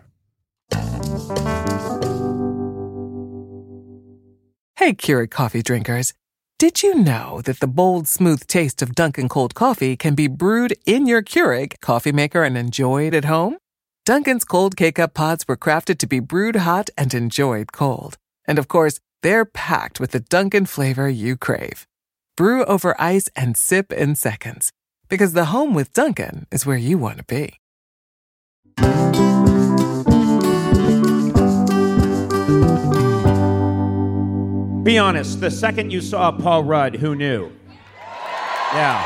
Hey, Keurig coffee drinkers. Did you know that the bold, smooth taste of Dunkin' cold coffee can be brewed in your Keurig coffee maker and enjoyed at home? Dunkin's cold K-Cup pods were crafted to be brewed hot and enjoyed cold. And of course, they're packed with the Dunkin' flavor you crave. Brew over ice and sip in seconds. Because the home with Dunkin' is where you want to be. Be honest, the second you saw Paul Rudd, who knew? Yeah.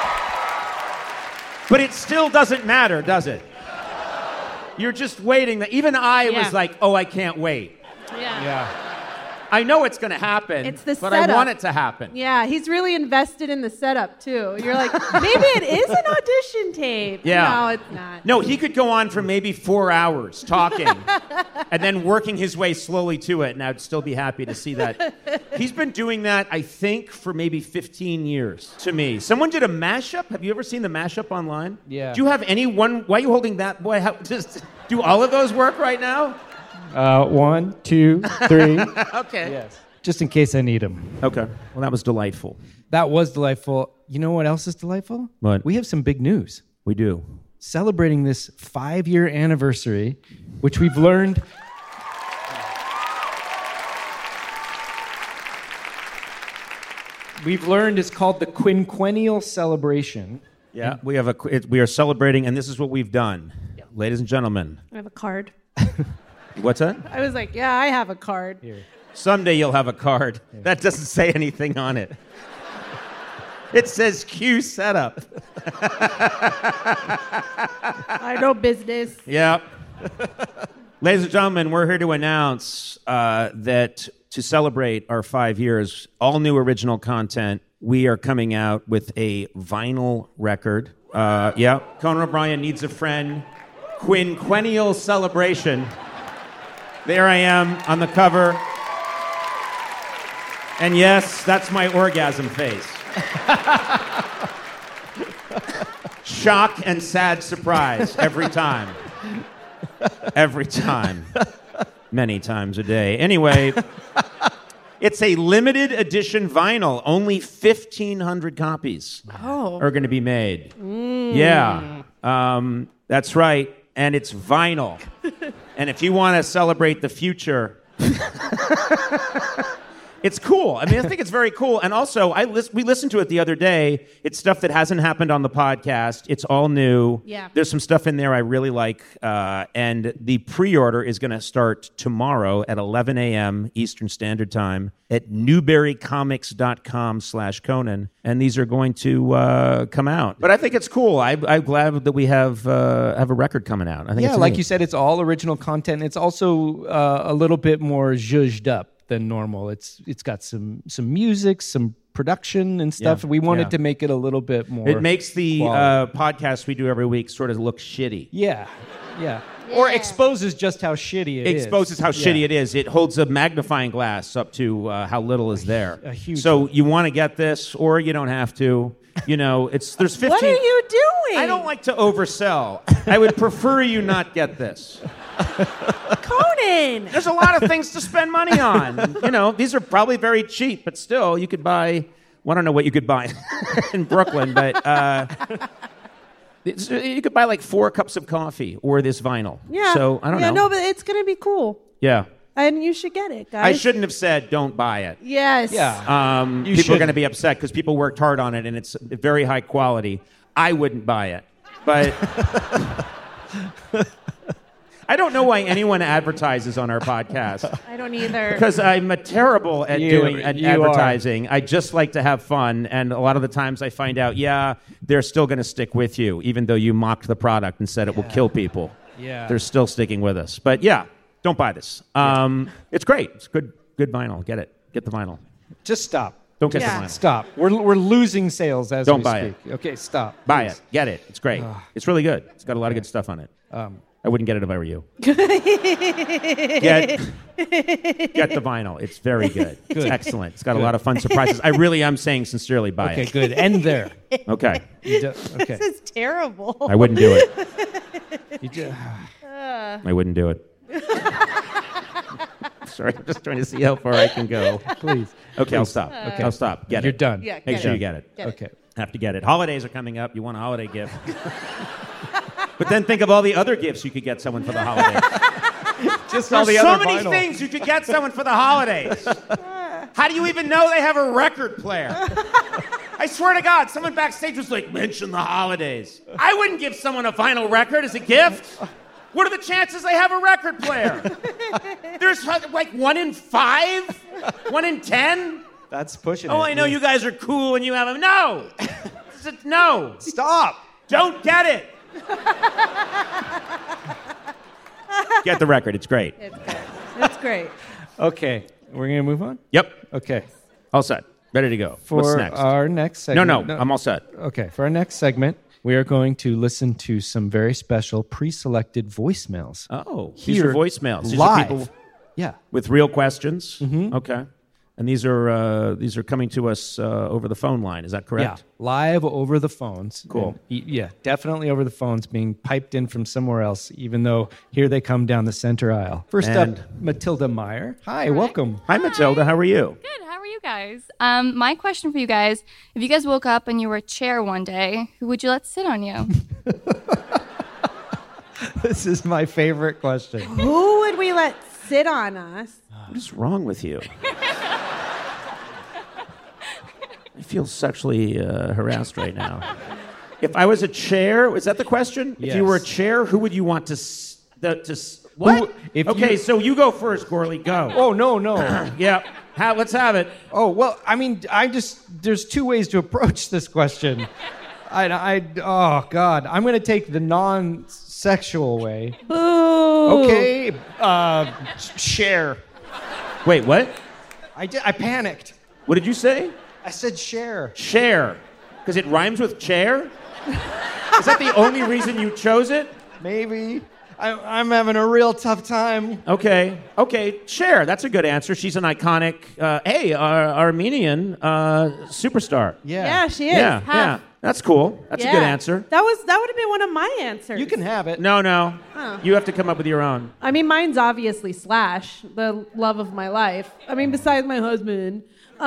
But it still doesn't matter, does it? You're just waiting. Even I was like, oh, I can't wait. Yeah. I know it's going to happen, It's the but setup. I want it to happen. Yeah, he's really invested in the setup, too. You're like, maybe it is an audition tape. Yeah. No, it's not. No, he could go on for maybe 4 hours talking and then working his way slowly to it, and I'd still be happy to see that. He's been doing that, I think, for maybe 15 years to me. Someone did a mashup. Have you ever seen the mashup online? Yeah. Do you have any one? Why are you holding that? Boy, just do all of those work right now? 1, 2, 3. Okay. Yes. Just in case I need them. Okay. Well, that was delightful. That was delightful. You know what else is delightful? What? We have some big news. We do. Celebrating this 5-year anniversary, which we've learned... We've learned is called the quinquennial celebration. Yeah. We are celebrating, and this is what we've done. Ladies and gentlemen. I have a card. What's that? I was like, yeah, I have a card. Here. Someday you'll have a card. That doesn't say anything on it. It says Q setup. I know business. Yep. Ladies and gentlemen, we're here to announce that to celebrate our 5 years, all new original content, we are coming out with a vinyl record. Conan O'Brien Needs a Friend, quinquennial celebration. There I am on the cover. And yes, that's my orgasm face. Shock and sad surprise every time. Every time. Many times a day. Anyway, it's a limited edition vinyl. Only 1,500 copies are going to be made. Yeah. That's right. And it's vinyl. And if you want to celebrate the future, it's cool. I mean, I think it's very cool. And also, we listened to it the other day. It's stuff that hasn't happened on the podcast. It's all new. Yeah. There's some stuff in there I really like. And the pre-order is going to start tomorrow at 11 a.m. Eastern Standard Time at newberrycomics.com/Conan. And these are going to come out. But I think it's cool. I'm glad that we have a record coming out. I think it's like neat. you said, it's all original content. It's also a little bit more zhuzhed up than normal. It's got some music, some production and stuff. Yeah, We wanted to make it a little bit more. It makes the quality. podcast we do every week sort of look shitty. Yeah. Or exposes just how shitty it is. Exposes how shitty it is. It holds a magnifying glass up to how little is there. A huge so one. you want to get this, or you don't have to. You know, there's 15. What are you doing? I don't like to oversell. I would prefer you not get this. Conan. There's a lot of things to spend money on. You know, these are probably very cheap, but still, you could buy. Well, I don't know what you could buy in Brooklyn, but you could buy like 4 cups of coffee or this vinyl. Yeah. So I don't know. Yeah, no, but it's going to be cool. Yeah. And you should get it, guys. I shouldn't have said don't buy it. Yes. Yeah. People are going to be upset because people worked hard on it and it's very high quality. I wouldn't buy it, but I don't know why anyone advertises on our podcast. I don't either. Because I'm terrible at doing you advertising. I just like to have fun, and a lot of the times I find out, they're still going to stick with you, even though you mocked the product and said it will kill people. Yeah. They're still sticking with us. But don't buy this. It's great. It's good vinyl. Get it. Get the vinyl. Just stop. Don't get the vinyl. Stop. We're losing sales as Don't we buy speak. Okay, stop. Buy it. Get it. It's great. It's really good. It's got a lot of good stuff on it. I wouldn't get it if I were you. Get the vinyl. It's very good. It's excellent. It's got a lot of fun surprises. I really am saying sincerely, buy it. Okay, good. End there. Okay. This is terrible. I wouldn't do it. I wouldn't do it. Sorry, I'm just trying to see how far I can go. Please. Okay, I'll stop. Okay, I'll stop. Get You're it. done. Yeah, Make sure you get it. Okay. Have to get it. Holidays are coming up. You want a holiday gift. But then think of all the other gifts you could get someone for the holidays. Just all There's the so other many vinyl. things you could get someone for the holidays. How do you even know they have a record player? I swear to God, someone backstage was like, mention the holidays. I wouldn't give someone a vinyl record as a gift. What are the chances they have a record player? There's like 1 in 5? 1 in 10? That's pushing it. Oh, I know you guys are cool and you have them. No! No! Stop! Don't get it! Get the record. It's great. It's good. It's great. Okay, we're going to move on? Yep. Okay. All set. Ready to go. What's For next? our next segment... No, I'm all set. Okay, for our next segment, we are going to listen to some very special pre-selected voicemails. Oh, these are voicemails. These live. are people Yeah. with real questions. Mm-hmm. Okay, and these are coming to us over the phone line. Is that Yeah, correct? live over the phones. Cool. Yeah, definitely over the phones, being piped in from somewhere else, even though here they come down the center aisle. First And- up, Matilda Meyer. Hi, welcome. Hi, Matilda. How are you? Good. How are you guys? My question for you guys: if you guys woke up and you were a chair one day, who would you let sit on you? This is my favorite question. Who would we let sit on us? What is wrong with you? I feel sexually harassed right now. If I was a chair, was that the question? If you were a chair, who would you want to what? If so you go first, Gorley. Go. Oh, no. Yeah. Let's have it. Oh, well, I mean, there's two ways to approach this question. Oh, God. I'm going to take the non-sexual way. Ooh. Okay, share. Wait, what? I panicked. What did you say? I said share. Share. Because it rhymes with chair? Is that the only reason you chose it? Maybe. I'm having a real tough time. Okay, Cher. That's a good answer. She's an iconic, Armenian superstar. Yeah, she is. Yeah. That's cool. That's a good answer. That would have been one of my answers. You can have it. No. Oh. You have to come up with your own. I mean, mine's obviously Slash, the love of my life. I mean, besides my husband.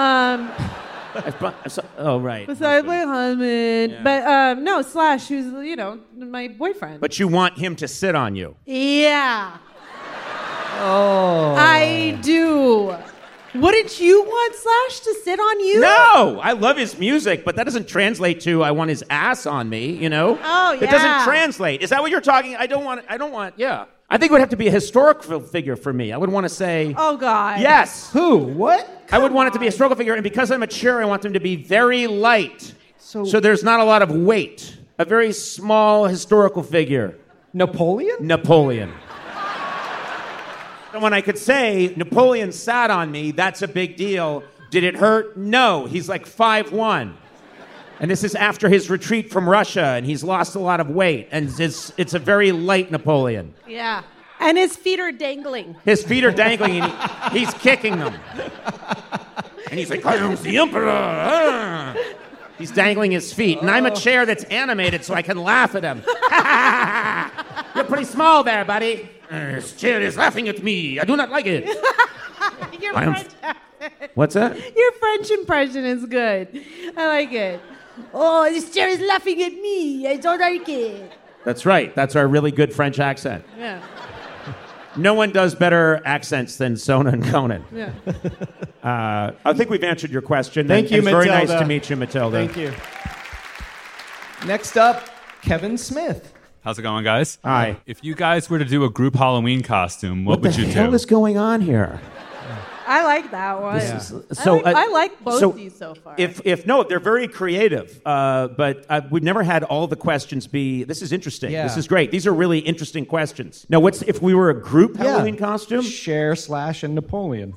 Oh, right. Besides my husband. Yeah. But no, Slash, who's, my boyfriend. But you want him to sit on you. Yeah. Oh. I do. Wouldn't you want Slash to sit on you? No! I love his music, but that doesn't translate to I want his ass on me, Oh, yeah. It doesn't translate. Is that what you're talking? I don't want, yeah. I think it would have to be a historical figure for me. I would want to say... Oh, God. Yes. Who? What? I would want it to be a historical figure, and because I'm a chair, I want them to be very light. So there's not a lot of weight. A very small historical figure. Napoleon? And when I could say, Napoleon sat on me, that's a big deal. Did it hurt? No. He's like 5'1". And this is after his retreat from Russia, and he's lost a lot of weight. And it's a very light Napoleon. Yeah. And his feet are dangling. His feet are dangling, and he's kicking them. And he's like, I am the emperor. He's dangling his feet. And I'm a chair that's animated so I can laugh at him. You're pretty small there, buddy. This chair is laughing at me. I do not like it. Your French What's that? Your French impression is good. I like it. Oh, this chair is laughing at me. I don't like it. That's right. That's our really good French accent. Yeah. No one does better accents than Sona and Conan. Yeah. I think we've answered your question. Thank you, It's very Matilda. nice to meet you, Matilda. Thank you. Next up, Kevin Smith. How's it going, guys? Hi. If you guys were to do a group Halloween costume, what would you the hell do? is going on here? I like that one. I like both these so far. If no, they're very creative. But we've never had all the questions be. This is interesting. Yeah. This is great. These are really interesting questions. Now, what's if we were a group Halloween costume? Cher, Slash, and Napoleon.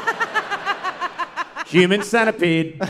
Human centipede.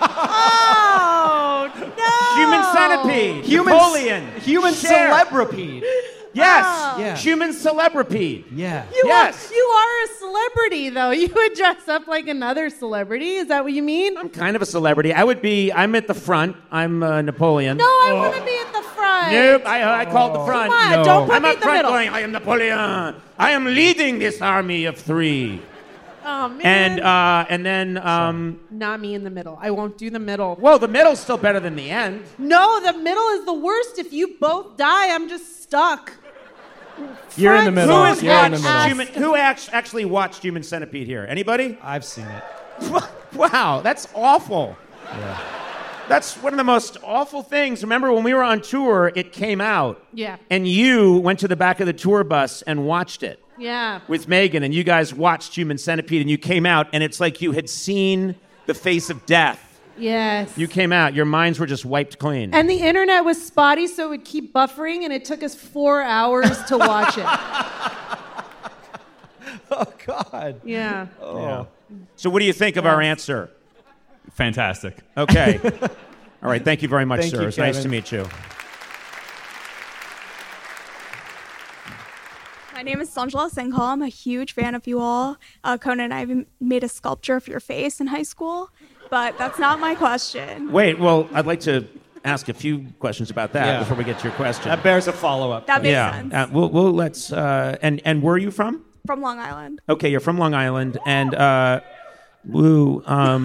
Oh no! Human centipede. Napoleon. Human Cher. celebripede. Yes. Oh. Yeah. Human celebripede. Yeah. You are a celebrity, though. You would dress up like another celebrity. Is that what you mean? I'm kind of a celebrity. I'm at the front. I'm Napoleon. No, I want to be at the front. Nope, I called the front. Come on, don't put I'm me up in the front middle. going, I am Napoleon. I am leading this army of 3. Oh man. And then Not me in the middle. I won't do the middle. well, the middle's still better than the end. No, the middle is the worst. If you both die, I'm just stuck. You're in the middle. Who has You're in the watched middle. Who actually watched Human Centipede here? Anybody? I've seen it. Wow, that's awful. Yeah. That's one of the most awful things. Remember when we were on tour, it came out. Yeah. And you went to the back of the tour bus and watched it Yeah. with Megan, and you guys watched Human Centipede, and you came out, and it's like you had seen the face of death. Yes. You came out, your minds were just wiped clean. And the internet was spotty, so it would keep buffering, and it took us 4 hours to watch it. Oh, God. Yeah. Oh. Yeah. So what do you think of our answer? Fantastic. Okay. All right, thank you very much, Thank sir. you, It's nice Kevin. to meet you. My name is Sanjala Singhal. I'm a huge fan of you all. Conan and I even made a sculpture of your face in high school, but that's not my question. Wait, well, I'd like to ask a few questions about that Yeah. before we get to your question. That bears a follow-up. That makes yeah. sense. We'll let's and where are you from? From Long Island. Okay, you're from Long Island, and woo.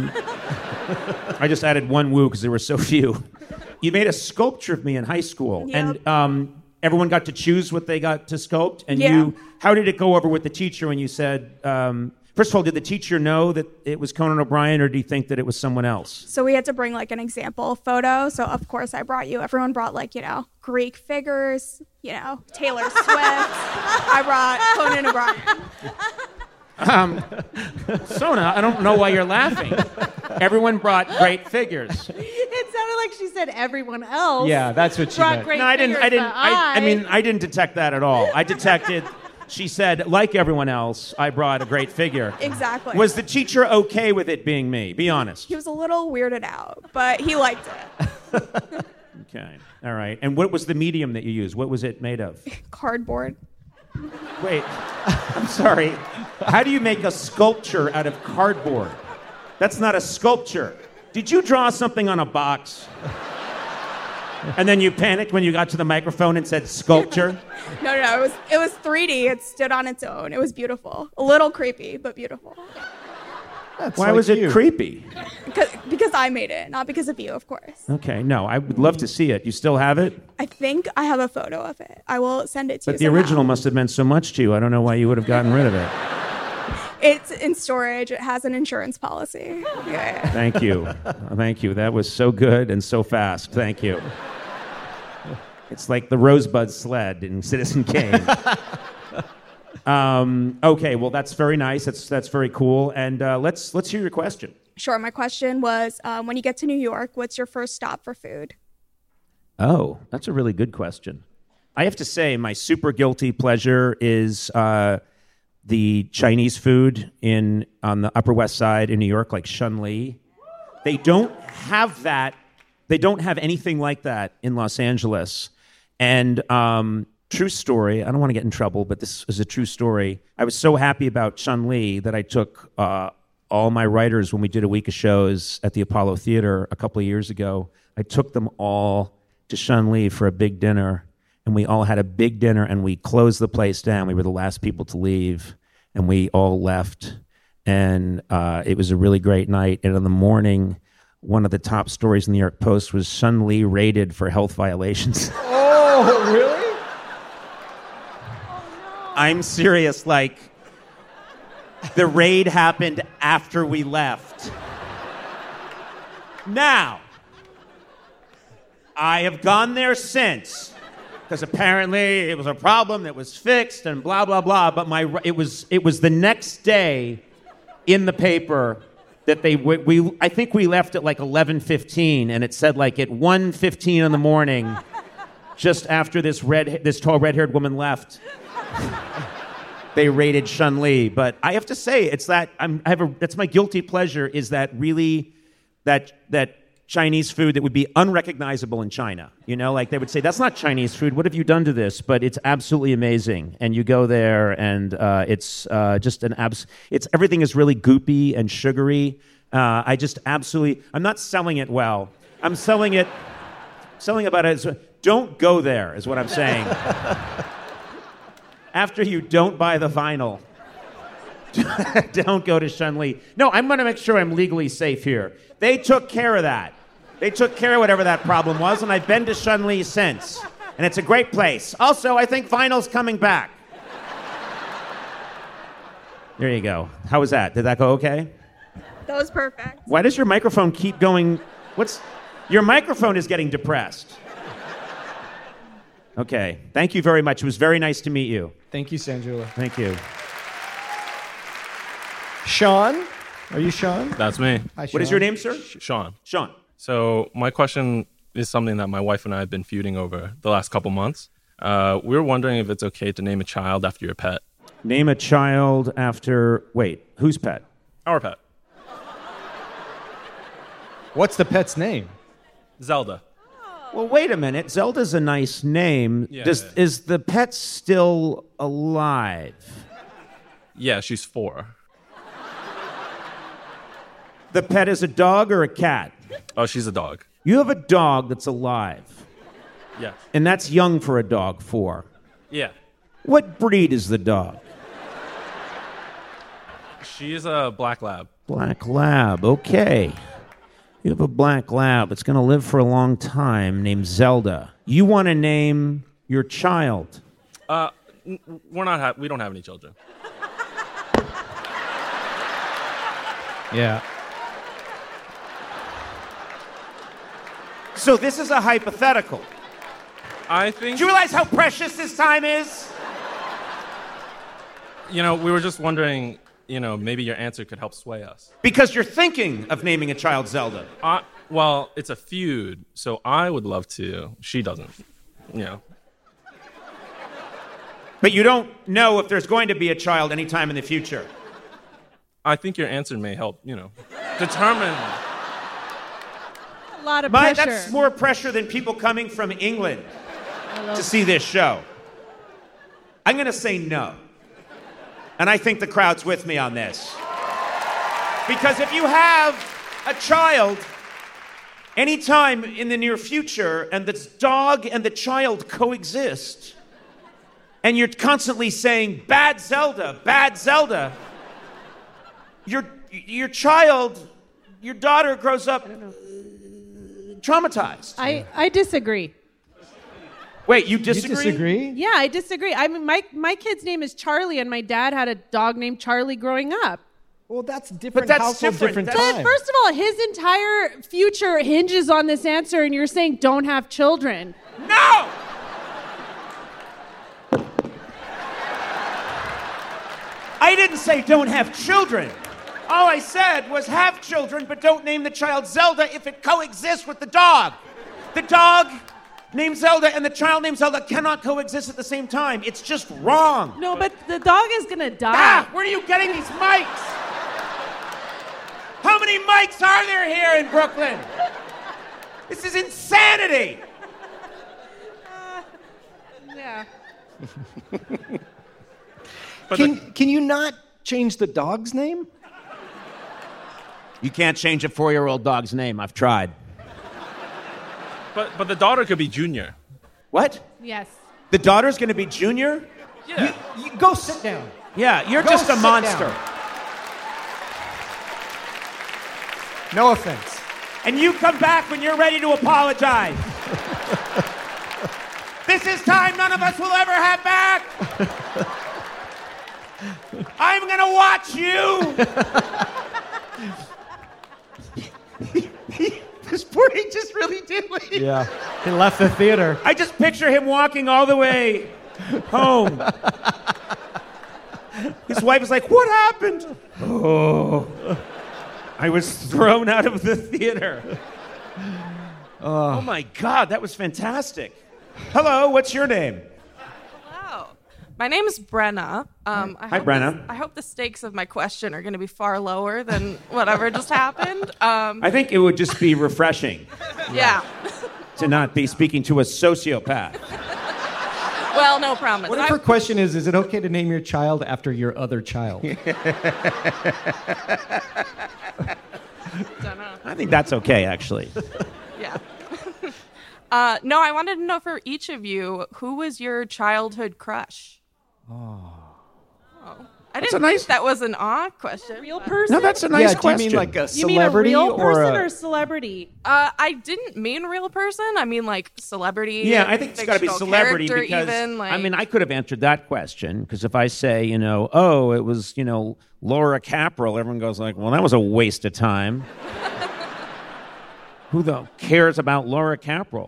I just added one woo because there were so few. You made a sculpture of me in high school, Yep. and everyone got to choose what they got to sculpt. And Yeah. how did it go over with the teacher when you said? First of all, did the teacher know that it was Conan O'Brien, or do you think that it was someone else? So we had to bring like an example photo. So of course I brought you. Everyone brought like, Greek figures, Taylor Swift. I brought Conan O'Brien. Sona, I don't know why you're laughing. Everyone brought great figures. It sounded like she said everyone else. Yeah, that's what she brought meant. great No, I didn't. figures, but I mean, I didn't detect that at all. I detected. She said, like everyone else, I brought a great figure. Exactly. Was the teacher okay with it being me? Be honest. He was a little weirded out, but he liked it. Okay. All right. And what was the medium that you used? What was it made of? Cardboard. Wait. I'm sorry. How do you make a sculpture out of cardboard? That's not a sculpture. Did you draw something on a box? And then you panicked when you got to the microphone and said sculpture? No, it was 3D. It stood on its own. It was beautiful. A little creepy, but beautiful. Why was it creepy? Because I made it, not because of you, of course. Okay, no, I would love to see it. You still have it? I think I have a photo of it. I will send it to you. But the somehow. original must have meant so much to you. I don't know why you would have gotten rid of it. It's in storage. It has an insurance policy. Yeah. Thank you. Thank you. That was so good and so fast. Thank you. It's like the Rosebud sled in Citizen Kane. Okay, well, that's very nice. That's very cool. And let's hear your question. Sure. My question was, when you get to New York, what's your first stop for food? Oh, that's a really good question. I have to say, my super guilty pleasure is the Chinese food on the Upper West Side in New York, like Shun Li. They don't have that. They don't have anything like that in Los Angeles. And true story, I don't want to get in trouble, but this is a true story. I was so happy about Shun Li that I took all my writers when we did a week of shows at the Apollo Theater a couple of years ago. I took them all to Shun Li for a big dinner, and we all had a big dinner, and we closed the place down. We were the last people to leave, and we all left, and it was a really great night. And in the morning, one of the top stories in the New York Post was Shun Li raided for health violations. Oh, really? I'm serious, like, the raid happened after we left. Now, I have gone there since, because apparently it was a problem that was fixed and blah, blah, blah. But it was the next day in the paper that I think we left at like 11:15, and it said like at 1:15 in the morning, just after this tall red-haired woman left, they raided Shun Li. But I have to say, it's that that's my guilty pleasure, is that really that Chinese food that would be unrecognizable in China. You know, like they would say, that's not Chinese food. What have you done to this? But it's absolutely amazing. And you go there, and it's just everything is really goopy and sugary. I'm not selling it well. I'm selling about it as, don't go there, is what I'm saying. After you don't buy the vinyl, don't go to Shun Li. No, I'm going to make sure I'm legally safe here. They took care of that. They took care of whatever that problem was, and I've been to Shun Li since. And it's a great place. Also, I think vinyl's coming back. There you go. How was that? Did that go okay? That was perfect. Why does your microphone keep going? Your microphone is getting depressed. Okay. Thank you very much. It was very nice to meet you. Thank you, Sanjula. Thank you. Sean? Are you Sean? That's me. Hi, Sean. What is your name, sir? Sean. Sean. So my question is something that my wife and I have been feuding over the last couple months. We were wondering if it's okay to name a child after your pet. Name a child after... Wait, whose pet? Our pet. What's the pet's name? Zelda. Well, wait a minute. Zelda's a nice name. Yeah. Is the pet still alive? Yeah, she's 4. The pet is a dog or a cat? Oh, she's a dog. You have a dog that's alive. Yeah. And that's young for a dog, 4. Yeah. What breed is the dog? She's a black lab. Black lab, okay. You have a black lab that's going to live for a long time named Zelda. You want to name your child? We don't have any children. Yeah. So this is a hypothetical. I think... Do you realize how precious this time is? We were just wondering, maybe your answer could help sway us. Because you're thinking of naming a child Zelda. Well, it's a feud, so I would love to. She doesn't, But you don't know if there's going to be a child anytime in the future. I think your answer may help, determine... A lot of pressure. That's more pressure than people coming from England to see this show. I'm going to say no. And I think the crowd's with me on this. Because if you have a child anytime in the near future and the dog and the child coexist, and you're constantly saying, bad Zelda, your child, your daughter grows up traumatized. I disagree. Wait, you disagree? You disagree? Yeah, I disagree. I mean, my kid's name is Charlie, and my dad had a dog named Charlie growing up. Well, that's different. But that's household, different. time. But first of all, his entire future hinges on this answer, and you're saying don't have children. No! I didn't say don't have children. All I said was have children, but don't name the child Zelda if it coexists with the dog. The dog named Zelda and the child named Zelda cannot coexist at the same time. It's just wrong. No, but the dog is gonna die. Where are you getting these mics? How many mics are there here in Brooklyn? This is insanity. Yeah. Can you not change the dog's name? You can't change a 4-year-old dog's name. I've tried. But the daughter could be Junior. What? Yes. The daughter's going to be Junior? Yeah. You go sit down. Yeah, you're Go just a sit monster. down. No offense. And you come back when you're ready to apologize. This is time none of us will ever have back. I'm going to watch you. This boy just really did what he... Yeah. He left the theater. I just picture him walking all the way home. His wife is like, "What happened?" "Oh, I was thrown out of the theater." Oh my God, that was fantastic. Hello, what's your name? Hello. My name is Brenna. Hi, Brenna. I hope the stakes of my question are going to be far lower than whatever just happened. I think it would just be refreshing Yeah. to not be speaking to a sociopath. Well, no promise. What if her question is it okay to name your child after your other child? I think that's okay, actually. Yeah. No, I wanted to know for each of you, who was your childhood crush? Oh. I That's didn't a nice- think that was an odd question. Real person? No, that's a nice Do you question. mean like a You mean a celebrity real or person a... or celebrity? I didn't mean real person. I mean like celebrity. Yeah, I think it's got to be fictional celebrity character because even, like... I mean I could have answered that question because if I say oh it was Laura Capril, everyone goes like, well, that was a waste of time. Who the cares about Laura Capril?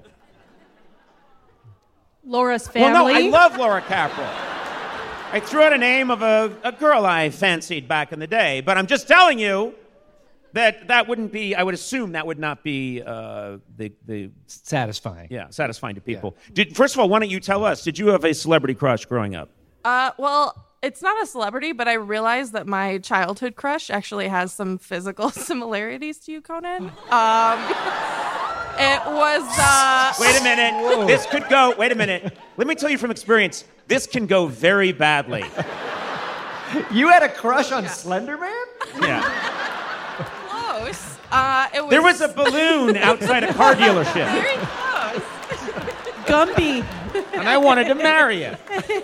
Laura's family. Well, no, I love Laura Capril. I threw out a name of a girl I fancied back in the day, but I'm just telling you that wouldn't be. I would assume that would not be the satisfying. Yeah, satisfying to people. First of all, why don't you tell us? Did you have a celebrity crush growing up? Well, it's not a celebrity, but I realized that my childhood crush actually has some physical similarities to you, Conan. It was... Wait a minute. This could go... Wait a minute. Let me tell you from experience, this can go very badly. You had a crush on Slender Man? Yeah. Close. There was a balloon outside a car dealership. Very close. Gumby. And I wanted to marry you.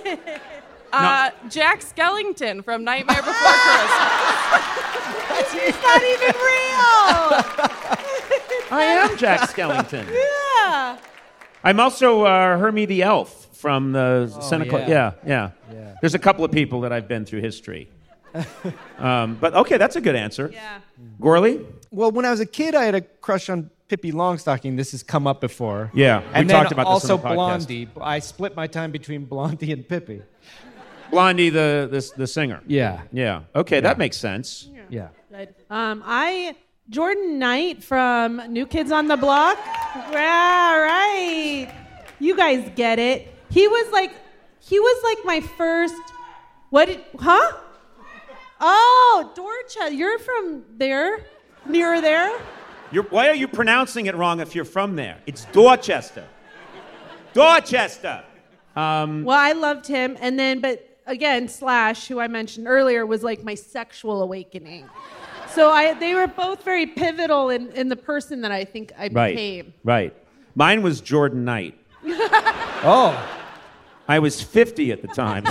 Jack Skellington from Nightmare Before Christmas. He's not even real. I am Jack Skellington. Yeah. I'm also Hermie the Elf from the Santa Claus. Yeah. There's a couple of people that I've been through history. But okay, that's a good answer. Yeah. Gorley? Well, when I was a kid, I had a crush on Pippi Longstocking. This has come up before. Yeah, and we then talked about this also on the podcast. Blondie. I split my time between Blondie and Pippi. Blondie, the singer. Yeah. Yeah. Okay, that makes sense. Yeah. Good. Jordan Knight from New Kids on the Block. Yeah, right. You guys get it. He was like my first. Huh? Oh, Dorchester. You're from there, near there. Why are you pronouncing it wrong if you're from there? It's Dorchester. Dorchester. Well, I loved him, and then, but again, Slash, who I mentioned earlier, was like my sexual awakening. So they were both very pivotal in the person that I think I became. Right. Mine was Jordan Knight. Oh. I was 50 at the time.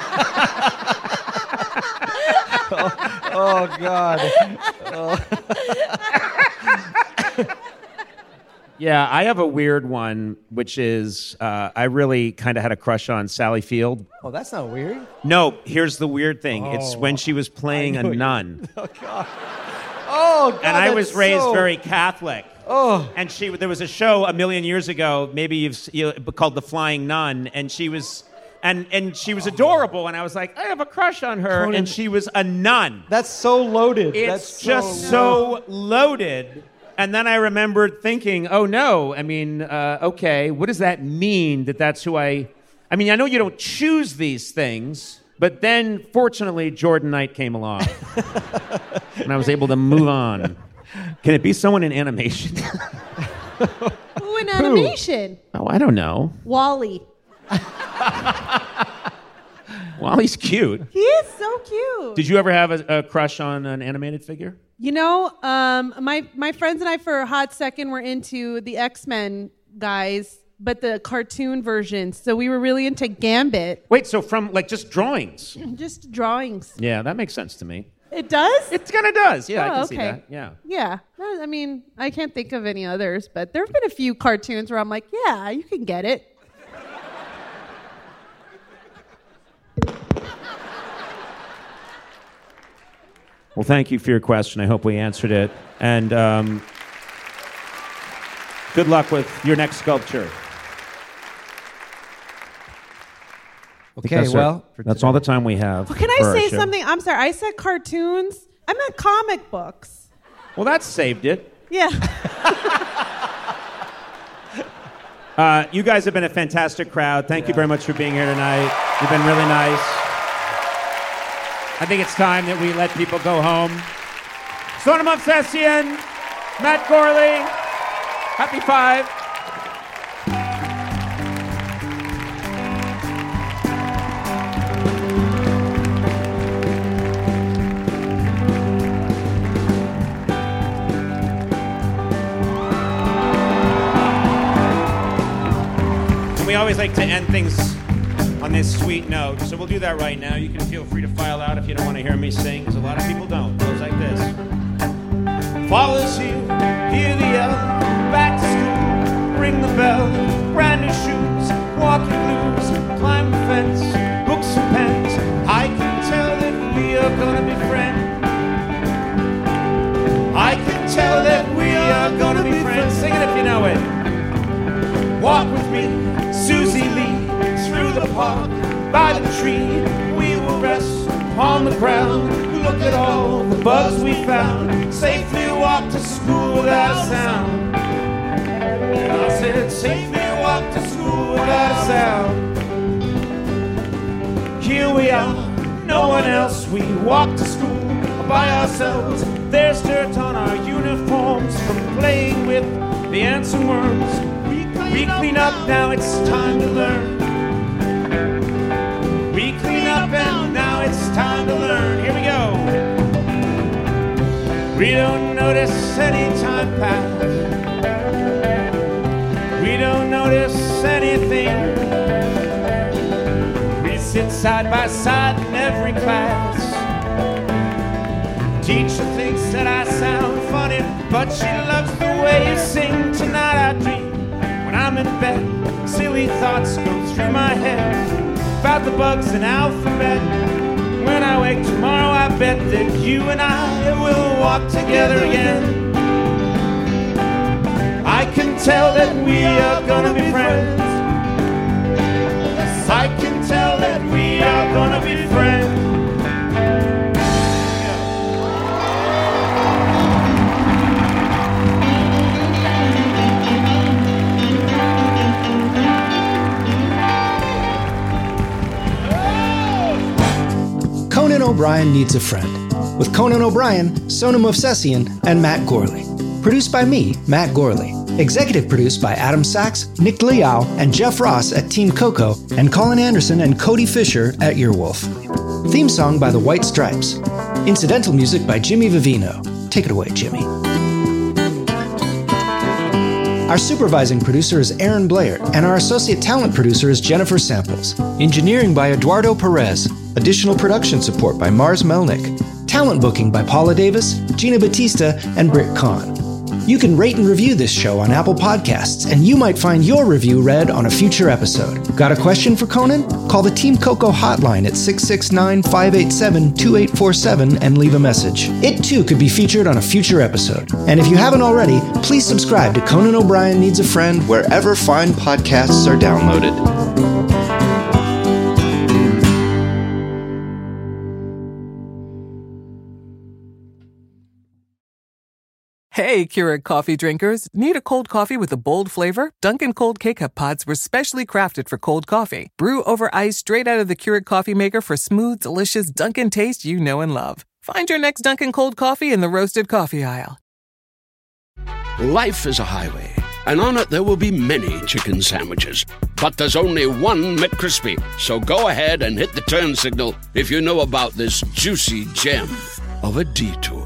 Oh, God. Oh. Yeah, I have a weird one, which is I really kind of had a crush on Sally Field. Oh, that's not weird. No, here's the weird thing. It's when she was playing a nun. Oh, God. Oh, God. And I was raised so... very Catholic. Oh. And there was a show a million years ago, maybe called The Flying Nun, and she was... And she was adorable, and I was like, I have a crush on her, Conan, and she was a nun. That's so loaded. It's just so loaded. And then I remembered thinking, oh no, I mean, okay, what does that mean that's who I mean, I know you don't choose these things, but then fortunately Jordan Knight came along. And I was able to move on. Can it be someone in animation? Who in animation? Oh, I don't know. Wally. Wally's cute. He is so cute. Did you ever have a crush on an animated figure? You know, my friends and I for a hot second were into the X-Men guys, but the cartoon versions. So we were really into Gambit. Wait, so from like just drawings? Just drawings. Yeah, that makes sense to me. It does? It kind of does. Yeah, I can see okay. that. Yeah. Yeah. I mean, I can't think of any others, but there have been a few cartoons where I'm like, yeah, you can get it. Well, thank you for your question. I hope we answered it. And Good luck with your next sculpture. Okay, well, that's all the time we have. Well, can I for our say show. something? I'm sorry. I said cartoons. I meant comic books. Well, that saved it. Yeah. You guys have been a fantastic crowd. Thank you very much for being here tonight. You've been really nice. I think it's time that we let people go home. Sonam Obsession, Matt Gorley, Happy Five. We always like to end things on this sweet note, so we'll do that right now. You can feel free to file out if you don't want to hear me sing, because a lot of people don't. It goes like this. Follows you, hear the yell, back to school, ring the bell, brand new shoes, walking blues, climb the fence, books and pens. I can tell that we are gonna be friends. I can tell that we are gonna be friends. Sing it if you know it. Walk with me, Susie Lee, through the park, by the tree. We will rest on the ground, look at all the bugs we found. Safely walk to school without a sound. And I said, safely walk to school without a sound. Here we are, no one else. We walk to school by ourselves. There's dirt on our uniforms from playing with the ants and worms. We clean up, now it's time to learn. We clean up and now it's time to learn. Here we go. We don't notice any time pass. We don't notice anything. We sit side by side in every class. Teacher thinks that I sound funny, but she loves the way you sing. Tonight I dream when I'm in bed, silly thoughts go through my head about the bugs and alphabet. When I wake tomorrow, I bet that you and I will walk together again. I can tell that we are gonna be friends. I can tell that we are gonna be friends. Conan O'Brien Needs a Friend, with Conan O'Brien, Sonam Movsesian, and Matt Gorley. Produced by me, Matt Gorley. Executive produced by Adam Sachs, Nick Liao, and Jeff Ross at Team Coco, and Colin Anderson and Cody Fisher at Earwolf. Theme song by The White Stripes. Incidental music by Jimmy Vivino. Take it away, Jimmy. Our supervising producer is Aaron Blair, and our associate talent producer is Jennifer Samples. Engineering by Eduardo Perez. Additional production support by Mars Melnick. Talent booking by Paula Davis, Gina Batista, and Britt Kahn. You can rate and review this show on Apple Podcasts, and you might find your review read on a future episode. Got a question for Conan? Call the Team Coco hotline at 669-587-2847 and leave a message. It too could be featured on a future episode. And if you haven't already, please subscribe to Conan O'Brien Needs a Friend wherever fine podcasts are downloaded. Hey, Keurig coffee drinkers. Need a cold coffee with a bold flavor? Dunkin' Cold K-Cup pods were specially crafted for cold coffee. Brew over ice straight out of the Keurig coffee maker for smooth, delicious Dunkin' taste you know and love. Find your next Dunkin' Cold coffee in the roasted coffee aisle. Life is a highway, and on it there will be many chicken sandwiches. But there's only one McCrispy. So go ahead and hit the turn signal if you know about this juicy gem of a detour.